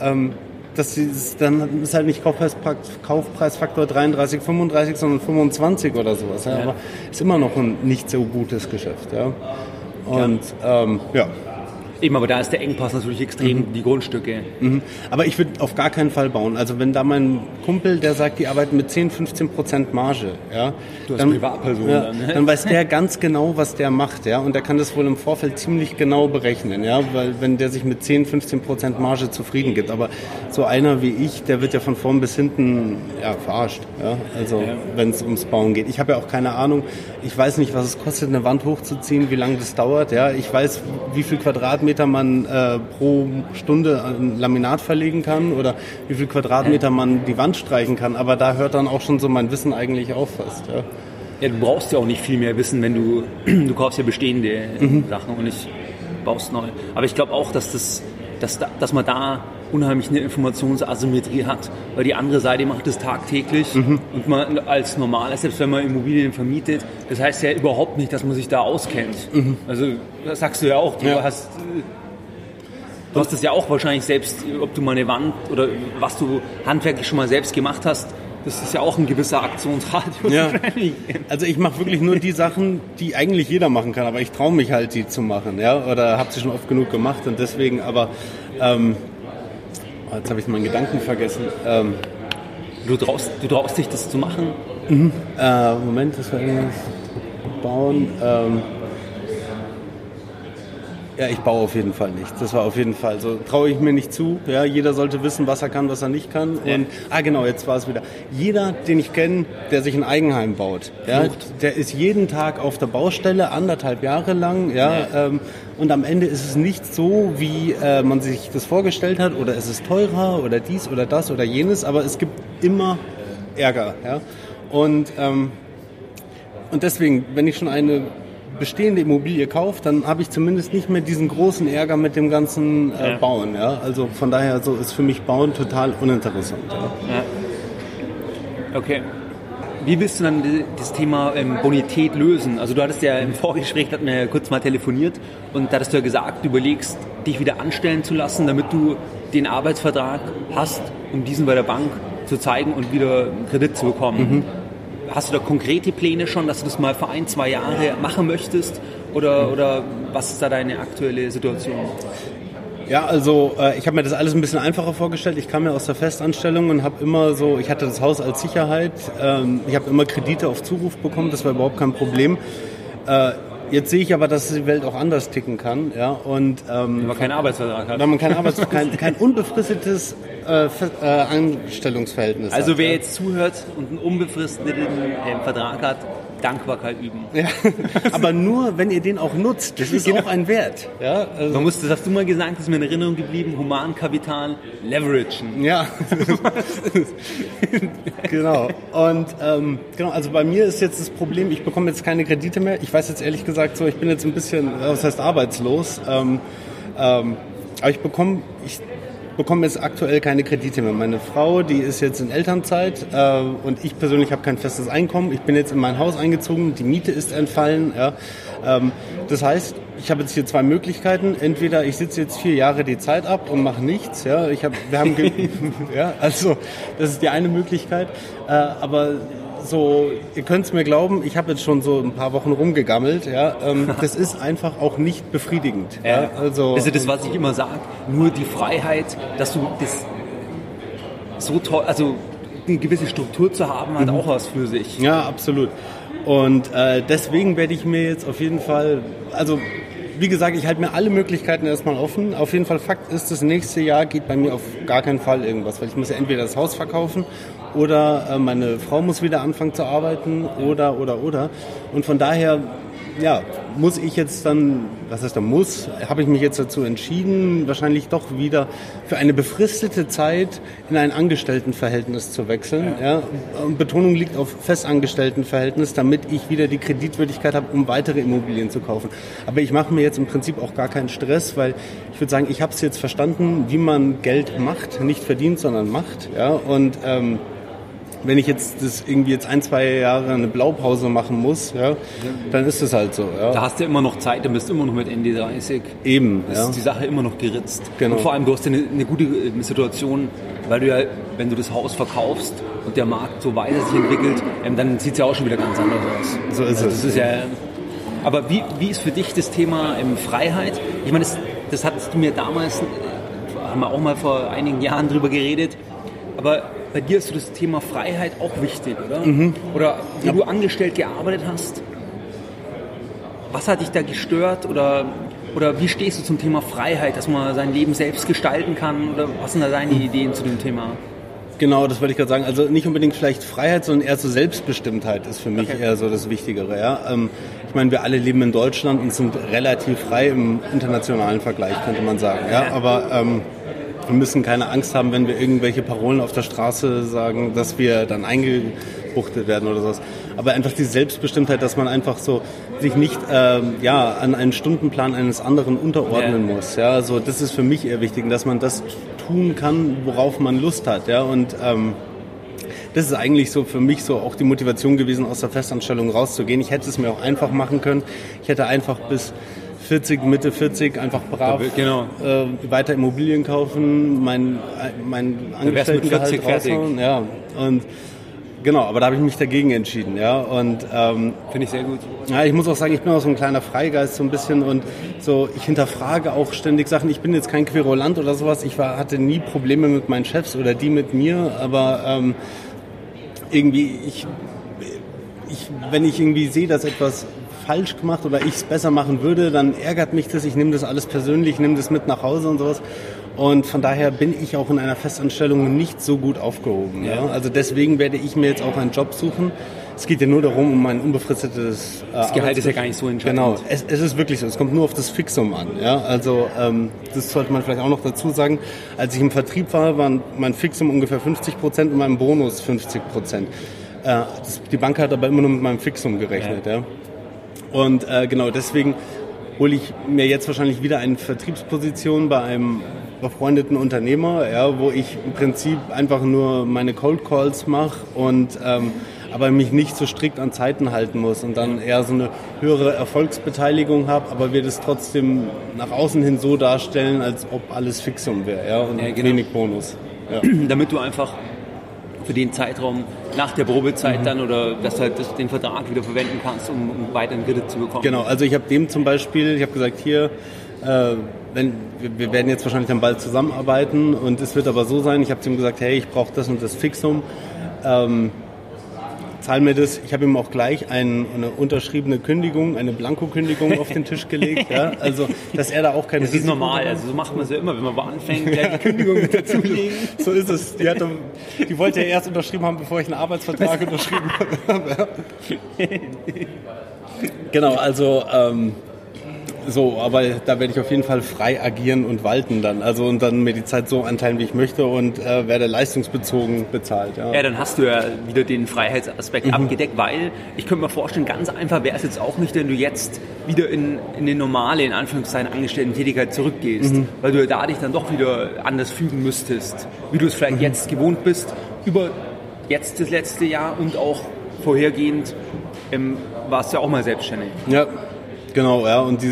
ist halt nicht Kaufpreisfaktor 33, 35, sondern 25 oder sowas. Ja. Aber ist immer noch ein nicht so gutes Geschäft, ja. Und ja. Eben, aber da ist der Engpass natürlich extrem, die Grundstücke. Aber ich würde auf gar keinen Fall bauen. Also wenn da mein Kumpel, der sagt, die arbeiten mit 10-15% Marge, ja, du hast Privatperson dann, ne? Dann weiß der ganz genau, was der macht, ja, und der kann das wohl im Vorfeld ziemlich genau berechnen, ja, weil wenn der sich mit 10-15% Marge zufrieden gibt. Aber so einer wie ich, der wird ja von vorn bis hinten verarscht, ja, also wenn es ums Bauen geht. Ich habe ja auch keine Ahnung, ich weiß nicht, was es kostet, eine Wand hochzuziehen, wie lange das dauert, ja, ich weiß, wie viel Quadratmeter man pro Stunde ein Laminat verlegen kann oder wie viel Quadratmeter man die Wand streichen kann, aber da hört dann auch schon so mein Wissen eigentlich auf fast. Ja, ja, du brauchst ja auch nicht viel mehr Wissen, wenn du kaufst ja bestehende Sachen und nicht baust neu. Aber ich glaube auch, dass man da unheimlich eine Informationsasymmetrie hat, weil die andere Seite macht es tagtäglich und man als Normaler, selbst wenn man Immobilien vermietet, das heißt ja überhaupt nicht, dass man sich da auskennt. Also das sagst du ja auch, du hast das ja auch wahrscheinlich selbst, ob du mal eine Wand oder was du handwerklich schon mal selbst gemacht hast, das ist ja auch ein gewisser Aktionsradius. Ja. Also ich mache wirklich nur die Sachen, die eigentlich jeder machen kann, aber ich traue mich halt, die zu machen, ja, oder habe sie schon oft genug gemacht und deswegen, aber jetzt habe ich meinen Gedanken vergessen. Du traust dich, das zu machen? Moment, das war irgendwas bauen. Ja, ich baue auf jeden Fall nicht. Das war auf jeden Fall so. Traue ich mir nicht zu. Ja, jeder sollte wissen, was er kann, was er nicht kann. Und genau, jetzt war es wieder. Jeder, den ich kenne, der sich ein Eigenheim baut, ja, der ist jeden Tag auf der Baustelle, 1,5 Jahre lang. Ja, und am Ende ist es nicht so, wie man sich das vorgestellt hat, oder es ist teurer oder dies oder das oder jenes, aber es gibt immer Ärger. Ja? Und deswegen, wenn ich schon eine bestehende Immobilie kaufe, dann habe ich zumindest nicht mehr diesen großen Ärger mit dem ganzen Bauen. Ja? Also von daher so ist für mich Bauen total uninteressant. Ja? Okay. Wie willst du dann das Thema Bonität lösen? Also du hattest ja im Vorgespräch, hatten wir ja kurz mal telefoniert und da hattest du ja gesagt, du überlegst, dich wieder anstellen zu lassen, damit du den Arbeitsvertrag hast, um diesen bei der Bank zu zeigen und wieder einen Kredit zu bekommen. Hast du da konkrete Pläne schon, dass du das mal für 1-2 Jahre machen möchtest? Oder was ist da deine aktuelle Situation? Ja, also ich habe mir das alles ein bisschen einfacher vorgestellt. Ich kam ja aus der Festanstellung und habe immer so, ich hatte das Haus als Sicherheit. Ich habe immer Kredite auf Zuruf bekommen, das war überhaupt kein Problem. Jetzt sehe ich aber, dass die Welt auch anders ticken kann. Ja, und, wenn man keinen Arbeitsvertrag hat. Wenn man kein unbefristetes Anstellungsverhältnis also hat. Wer jetzt zuhört und einen unbefristeten Vertrag hat, Dankbarkeit üben. Ja, aber nur, wenn ihr den auch nutzt. Das ist auch ein Wert. Ja, also das hast du mal gesagt, das ist mir in Erinnerung geblieben, Humankapital leveragen. Ja, genau. Und genau, also bei mir ist jetzt das Problem, ich bekomme jetzt keine Kredite mehr. Ich weiß jetzt ehrlich gesagt so, ich bin jetzt ein bisschen, was heißt arbeitslos. Aber ich bekomme jetzt aktuell keine Kredite mehr. Meine Frau, die ist jetzt in Elternzeit und ich persönlich habe kein festes Einkommen. Ich bin jetzt in mein Haus eingezogen, die Miete ist entfallen. Ja. Das heißt, ich habe jetzt hier 2 Möglichkeiten. Entweder ich sitze jetzt 4 Jahre die Zeit ab und mache nichts. Ja. Ja, also das ist die eine Möglichkeit. Aber so, ihr könnt es mir glauben, ich habe jetzt schon so ein paar Wochen rumgegammelt. Ja, das ist einfach auch nicht befriedigend. Ja, also das ist das, was ich immer sage. Nur die Freiheit, dass du das so toll, also eine gewisse Struktur zu haben, hat auch was für sich. Ja, absolut. Und deswegen werde ich mir jetzt auf jeden Fall, also wie gesagt, ich halte mir alle Möglichkeiten erstmal offen. Auf jeden Fall Fakt ist, das nächste Jahr geht bei mir auf gar keinen Fall irgendwas, weil ich muss ja entweder das Haus verkaufen oder meine Frau muss wieder anfangen zu arbeiten oder. Und von daher, ja, muss ich jetzt dann, was heißt da muss, habe ich mich jetzt dazu entschieden, wahrscheinlich doch wieder für eine befristete Zeit in ein Angestelltenverhältnis zu wechseln. Ja. Und Betonung liegt auf Festangestelltenverhältnis, damit ich wieder die Kreditwürdigkeit habe, um weitere Immobilien zu kaufen. Aber ich mache mir jetzt im Prinzip auch gar keinen Stress, weil ich würde sagen, ich habe es jetzt verstanden, wie man Geld macht, nicht verdient, sondern macht. Ja. Und wenn ich jetzt das irgendwie jetzt 1-2 Jahre eine Blaupause machen muss, ja, dann ist es halt so. Ja. Da hast du ja immer noch Zeit, du bist immer noch mit Ende 30. Eben, ja. Ist die Sache immer noch geritzt. Genau. Und vor allem, du hast ja eine gute Situation, weil du ja, wenn du das Haus verkaufst und der Markt so weiter sich entwickelt, dann sieht es ja auch schon wieder ganz anders aus. So ist also es. Das ist ja, aber wie ist für dich das Thema Freiheit? Ich meine, das hattest du mir damals, haben wir auch mal vor einigen Jahren drüber geredet, aber bei dir ist so das Thema Freiheit auch wichtig, oder? Oder wie du angestellt gearbeitet hast, was hat dich da gestört oder wie stehst du zum Thema Freiheit, dass man sein Leben selbst gestalten kann oder was sind da deine Ideen zu dem Thema? Genau, das wollte ich gerade sagen. Also nicht unbedingt vielleicht Freiheit, sondern eher so Selbstbestimmtheit ist für mich eher so das Wichtigere. Ja? Ich meine, wir alle leben in Deutschland und sind relativ frei im internationalen Vergleich, könnte man sagen. Ja? Aber wir müssen keine Angst haben, wenn wir irgendwelche Parolen auf der Straße sagen, dass wir dann eingebuchtet werden oder sowas. Aber einfach die Selbstbestimmtheit, dass man einfach so sich nicht an einen Stundenplan eines anderen unterordnen muss. Ja, also das ist für mich eher wichtig, dass man das tun kann, worauf man Lust hat. Ja, und das ist eigentlich so für mich so auch die Motivation gewesen, aus der Festanstellung rauszugehen. Ich hätte es mir auch einfach machen können. Ich hätte einfach bis Mitte 40 einfach brav weiter Immobilien kaufen, mein Angestelltengehalt raushauen. Ja, und genau, aber da habe ich mich dagegen entschieden. Ja, und finde ich sehr gut. Ja, ich muss auch sagen, ich bin auch so ein kleiner Freigeist so ein bisschen und so, ich hinterfrage auch ständig Sachen. Ich bin jetzt kein Querulant oder sowas. Ich hatte nie Probleme mit meinen Chefs oder die mit mir, aber irgendwie wenn ich irgendwie sehe, dass etwas falsch gemacht oder ich es besser machen würde, dann ärgert mich das. Ich nehme das alles persönlich, nehme das mit nach Hause und sowas. Und von daher bin ich auch in einer Festanstellung nicht so gut aufgehoben. Ja. Also deswegen werde ich mir jetzt auch einen Job suchen. Es geht ja nur darum, um ein unbefristetes Das Gehalt ist ja gar nicht so entscheidend. Genau, es ist wirklich so. Es kommt nur auf das Fixum an. Ja. Also das sollte man vielleicht auch noch dazu sagen. Als ich im Vertrieb war, waren mein Fixum ungefähr 50% und mein Bonus 50%. Die Bank hat aber immer nur mit meinem Fixum gerechnet. Ja. Und genau deswegen hole ich mir jetzt wahrscheinlich wieder eine Vertriebsposition bei einem befreundeten Unternehmer, ja, wo ich im Prinzip einfach nur meine Cold Calls mache und aber mich nicht so strikt an Zeiten halten muss und dann eher so eine höhere Erfolgsbeteiligung habe, aber wir das trotzdem nach außen hin so darstellen, als ob alles Fixum wäre, ja, und wenig Bonus. Ja. Damit du einfach für den Zeitraum nach der Probezeit dann oder dass du halt den Vertrag wieder verwenden kannst, um weiteren Kredit zu bekommen. Genau, also ich habe dem zum Beispiel, ich habe gesagt, hier, wir werden jetzt wahrscheinlich dann bald zusammenarbeiten und es wird aber so sein, ich habe zu ihm gesagt, hey, ich brauche das und das Fixum, zahl mir das. Ich habe ihm auch gleich eine unterschriebene Kündigung, eine Blankokündigung auf den Tisch gelegt. Ja? Also, dass er da auch keine... Das ist normal, also so macht man es ja immer, wenn man anfängt, gleich die Kündigung mit dazulegen. So ist es. Die wollte er erst unterschrieben haben, bevor ich einen Arbeitsvertrag unterschrieben habe. Genau, also... So, aber da werde ich auf jeden Fall frei agieren und walten dann. Also und dann mir die Zeit so einteilen, wie ich möchte und werde leistungsbezogen bezahlt. Ja, dann hast du ja wieder den Freiheitsaspekt abgedeckt, weil ich könnte mir vorstellen, ganz einfach wäre es jetzt auch nicht, wenn du jetzt wieder in eine normale, in Anführungszeichen, Angestellten-Tätigkeit zurückgehst, weil du ja da dich dann doch wieder anders fügen müsstest, wie du es vielleicht jetzt gewohnt bist, über jetzt das letzte Jahr und auch vorhergehend warst du ja auch mal selbstständig. Ja. Genau, ja, und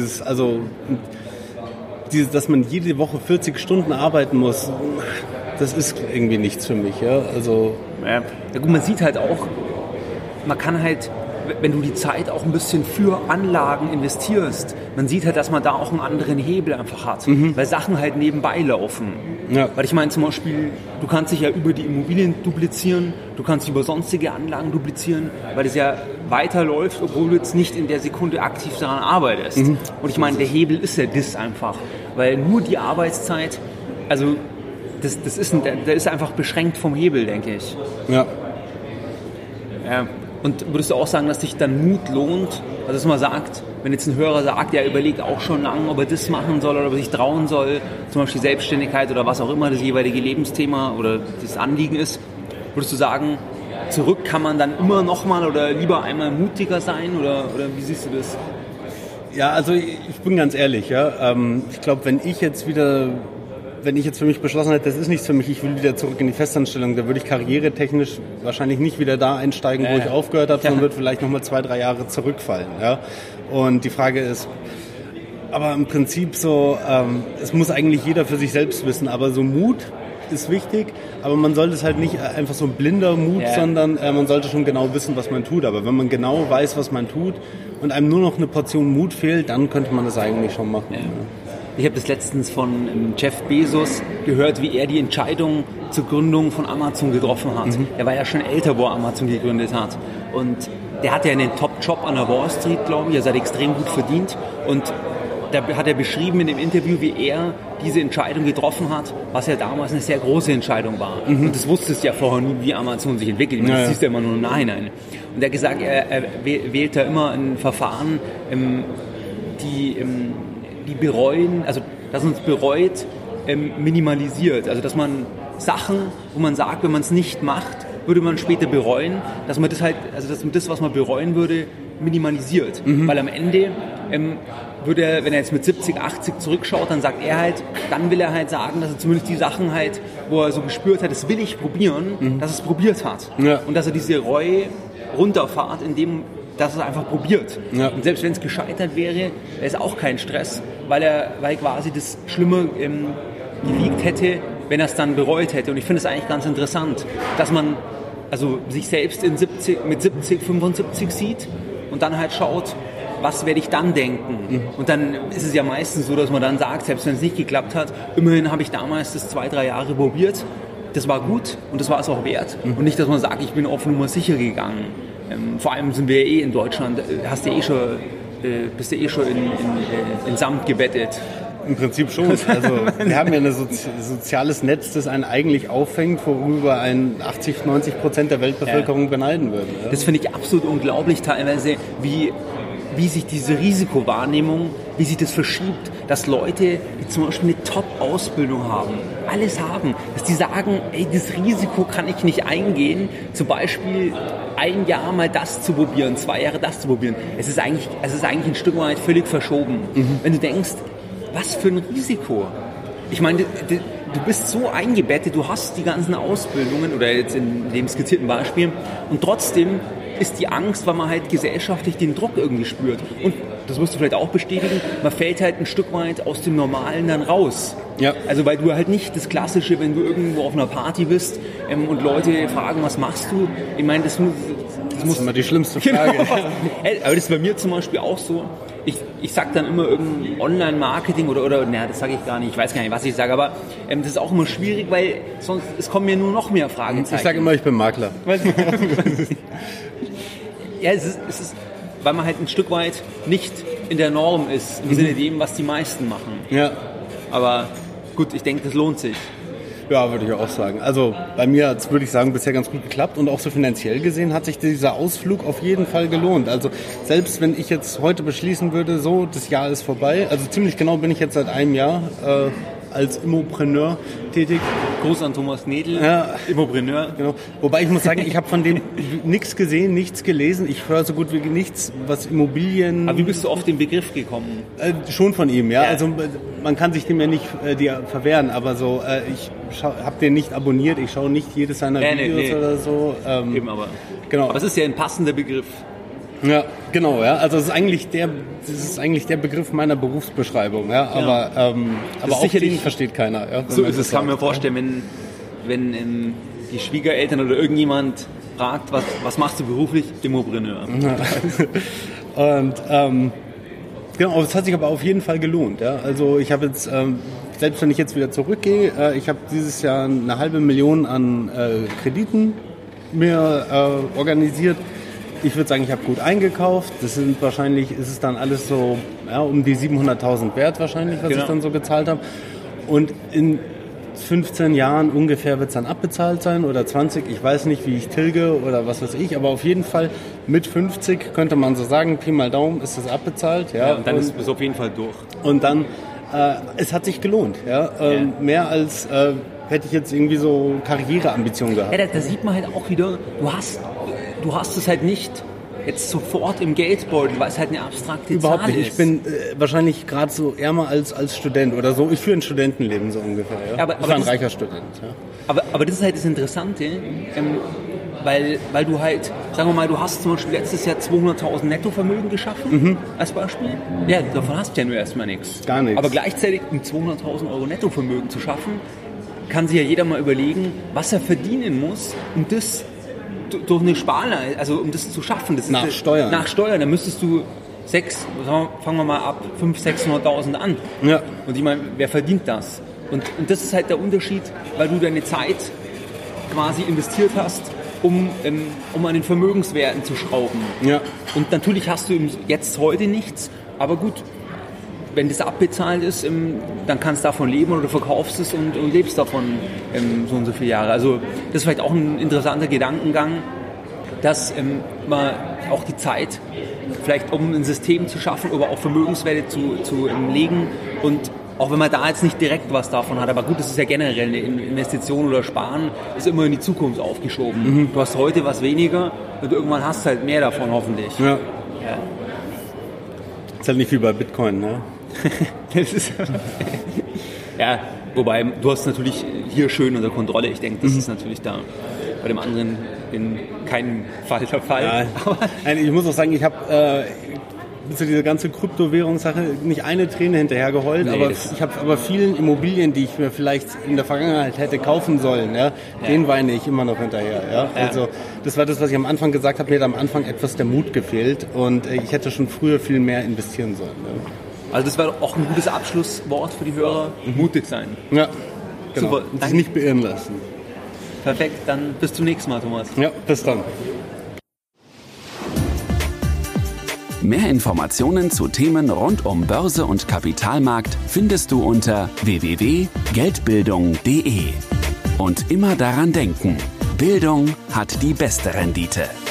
dass man jede Woche 40 Stunden arbeiten muss, das ist irgendwie nichts für mich, ja, also... Ja gut, man sieht halt auch, man kann halt wenn du die Zeit auch ein bisschen für Anlagen investierst, man sieht halt, dass man da auch einen anderen Hebel einfach hat, weil Sachen halt nebenbei laufen. Ja. Weil ich meine zum Beispiel, du kannst dich ja über die Immobilien duplizieren, du kannst über sonstige Anlagen duplizieren, weil es ja weiterläuft, obwohl du jetzt nicht in der Sekunde aktiv daran arbeitest. Und ich meine, der Hebel ist ja das einfach, weil nur die Arbeitszeit, also der ist einfach beschränkt vom Hebel, denke ich. Ja. Und würdest du auch sagen, dass sich dann Mut lohnt? Also dass man sagt, wenn jetzt ein Hörer sagt, er überlegt auch schon lange, ob er das machen soll oder ob er sich trauen soll, zum Beispiel Selbstständigkeit oder was auch immer das jeweilige Lebensthema oder das Anliegen ist, würdest du sagen, zurück kann man dann immer noch mal oder lieber einmal mutiger sein oder wie siehst du das? Ja, also ich bin ganz ehrlich, ja. Ich glaube, wenn ich jetzt für mich beschlossen hätte, das ist nichts für mich, ich will wieder zurück in die Festanstellung, da würde ich karrieretechnisch wahrscheinlich nicht wieder da einsteigen, wo ich aufgehört habe, sondern würde vielleicht nochmal 2-3 Jahre zurückfallen. Ja? Und die Frage ist, aber im Prinzip so, es muss eigentlich jeder für sich selbst wissen, aber so Mut ist wichtig, aber man sollte es halt nicht einfach so ein blinder Mut, sondern man sollte schon genau wissen, was man tut. Aber wenn man genau weiß, was man tut und einem nur noch eine Portion Mut fehlt, dann könnte man das eigentlich schon machen. Ja. Ich habe das letztens von Jeff Bezos gehört, wie er die Entscheidung zur Gründung von Amazon getroffen hat. Er war ja schon älter, wo er Amazon gegründet hat. Und der hatte ja einen Top-Job an der Wall Street, glaube ich. Also hat extrem gut verdient. Und da hat er beschrieben in dem Interview, wie er diese Entscheidung getroffen hat, was ja damals eine sehr große Entscheidung war. Und das wusstest du ja vorher nie, wie Amazon sich entwickelt. Das siehst du ja immer nur im Nachhinein. Und er hat gesagt, er wählt da immer ein Verfahren, die bereuen, also dass man es bereut, minimalisiert. Also dass man Sachen, wo man sagt, wenn man es nicht macht, würde man später bereuen, dass man das halt, also dass man das, was man bereuen würde, minimalisiert. Weil am Ende würde er, wenn er jetzt mit 70, 80 zurückschaut, dann sagt er halt, dann will er halt sagen, dass er zumindest die Sachen halt, wo er so gespürt hat, das will ich probieren, dass er es probiert hat. Ja. Und dass er diese Reue runterfahrt, indem dass er einfach probiert. Ja. Und selbst wenn es gescheitert wäre, ist auch kein Stress, weil quasi das Schlimme geliegt hätte, wenn er es dann bereut hätte. Und ich finde es eigentlich ganz interessant, dass man also sich selbst mit 70, 75 sieht und dann halt schaut, was werde ich dann denken? Und dann ist es ja meistens so, dass man dann sagt, selbst wenn es nicht geklappt hat, immerhin habe ich damals das 2-3 Jahre probiert, das war gut und das war es auch wert. Und nicht, dass man sagt, ich bin auf Nummer sicher gegangen. Vor allem sind wir ja in Deutschland, bist du schon in Samt gebettet. Im Prinzip schon. Also wir haben ja ein soziales Netz, das einen eigentlich auffängt, worüber 80-90% der Weltbevölkerung beneiden würden. Ja? Das finde ich absolut unglaublich teilweise, wie sich diese Risikowahrnehmung, wie sich das verschiebt, dass Leute, die zum Beispiel eine Top-Ausbildung haben, alles haben, dass die sagen, ey, das Risiko kann ich nicht eingehen, zum Beispiel 1 Jahr mal das zu probieren, 2 Jahre das zu probieren. Es ist eigentlich ein Stück weit völlig verschoben. Wenn du denkst, was für ein Risiko? Ich meine, du bist so eingebettet, du hast die ganzen Ausbildungen, oder jetzt in dem skizzierten Beispiel, und trotzdem ist die Angst, weil man halt gesellschaftlich den Druck irgendwie spürt. Und das wirst du vielleicht auch bestätigen, man fällt halt ein Stück weit aus dem Normalen dann raus. Ja. Also weil du halt nicht das Klassische, wenn du irgendwo auf einer Party bist und Leute fragen, was machst du? Ich meine, das ist immer die schlimmste Frage. Genau. Aber das ist bei mir zum Beispiel auch so. Ich sag dann immer irgendein Online-Marketing oder das sage ich gar nicht, ich weiß gar nicht, was ich sage, aber das ist auch immer schwierig, weil sonst es kommen mir nur noch mehr Fragezeichen. Ich sage immer, ich bin Makler. Ja, es ist, weil man halt ein Stück weit nicht in der Norm ist, im Sinne dem, was die meisten machen. Ja. Aber gut, ich denke, das lohnt sich. Ja, würde ich auch sagen. Also bei mir hat es, würde ich sagen, bisher ganz gut geklappt und auch so finanziell gesehen hat sich dieser Ausflug auf jeden Fall gelohnt. Also selbst wenn ich jetzt heute beschließen würde, so, das Jahr ist vorbei, also ziemlich genau bin ich jetzt seit einem Jahr als Immopreneur tätig. Gruß an Thomas Knedl, ja. Immopreneur. Genau. Wobei ich muss sagen, ich habe von dem nichts gesehen, nichts gelesen. Ich höre so gut wie nichts, was Immobilien... Aber wie bist du auf den Begriff gekommen? Schon von ihm, ja. Also man kann sich dem ja nicht verwehren, aber so, ich habe den nicht abonniert, ich schaue nicht jedes seiner Videos oder so. Eben, aber es ist ja ein passender Begriff. Ja, genau, ja. Also das ist eigentlich der Begriff meiner Berufsbeschreibung, ja. Aber auch den versteht keiner. Ja, so ist es, kann man mir vorstellen, wenn die Schwiegereltern oder irgendjemand gefragt, was machst du beruflich? Immopreneur. Und genau, es hat sich aber auf jeden Fall gelohnt. Ja? Also ich habe jetzt, selbst wenn ich jetzt wieder zurückgehe, ich habe dieses Jahr 500.000 an Krediten mir organisiert. Ich würde sagen, ich habe gut eingekauft. Das sind wahrscheinlich, ist es dann alles so um die 700.000 wert wahrscheinlich, was ich dann so gezahlt habe. Und in 15 Jahren ungefähr wird es dann abbezahlt sein oder 20. Ich weiß nicht, wie ich tilge oder was weiß ich. Aber auf jeden Fall mit 50 könnte man so sagen, Pi mal Daumen ist das abbezahlt. Ja, und dann ist es auf jeden Fall durch. Und dann, es hat sich gelohnt. Ja? Mehr als hätte ich jetzt irgendwie so Karriereambitionen gehabt. Ja, da sieht man halt auch wieder, du hast es halt nicht jetzt sofort im Geldbeutel, weil es halt eine abstrakte Überhaupt Zahl nicht. ist. Ich bin wahrscheinlich gerade so ärmer als Student oder so. Ich führe ein Studentenleben so ungefähr. Ja? Aber ich war ein reicher Student. Ja. Aber das ist halt das Interessante, weil du halt, sagen wir mal, du hast zum Beispiel letztes Jahr 200.000 Nettovermögen geschaffen, als Beispiel. Ja, davon hast du ja nur erstmal nichts. Gar nichts. Aber gleichzeitig um 200.000 Euro Nettovermögen zu schaffen, kann sich ja jeder mal überlegen, was er verdienen muss, um das durch eine Sparleistung, also um das zu schaffen. Das nach ist Steuern. Nach Steuern, dann müsstest du fangen wir mal ab 500.000, 600.000 an. Ja. Und ich meine, wer verdient das? Und das ist halt der Unterschied, weil du deine Zeit quasi investiert hast, um an den Vermögenswerten zu schrauben. Ja. Und natürlich hast du jetzt heute nichts, aber gut, wenn das abbezahlt ist, dann kannst du davon leben oder du verkaufst es und lebst davon so und so viele Jahre. Also das ist vielleicht auch ein interessanter Gedankengang, dass man auch die Zeit, vielleicht um ein System zu schaffen, aber auch Vermögenswerte zu legen und auch wenn man da jetzt nicht direkt was davon hat, aber gut, das ist ja generell eine Investition oder Sparen, ist immer in die Zukunft aufgeschoben. Mhm. Du hast heute was weniger und irgendwann hast du halt mehr davon hoffentlich. Ja. Ist halt nicht wie bei Bitcoin, ne? Das ist ja, wobei du hast natürlich hier schön unter Kontrolle. Ich denke, das ist natürlich da bei dem anderen in keinem Fall der Fall. Ja, ich muss auch sagen, ich habe zu dieser ganzen Kryptowährungssache nicht eine Träne hinterher geheult, nee, aber ich habe aber vielen Immobilien, die ich mir vielleicht in der Vergangenheit hätte kaufen sollen, denen weine ich immer noch hinterher. Ja? Also das war das, was ich am Anfang gesagt habe, mir hat am Anfang etwas der Mut gefehlt und ich hätte schon früher viel mehr investieren sollen. Ja? Also das wäre auch ein gutes Abschlusswort für die Hörer, mutig sein. Ja, genau. Super, sich nicht beirren lassen. Perfekt, dann bis zum nächsten Mal, Thomas. Ja, bis dann. Mehr Informationen zu Themen rund um Börse und Kapitalmarkt findest du unter www.geldbildung.de. Und immer daran denken, Bildung hat die beste Rendite.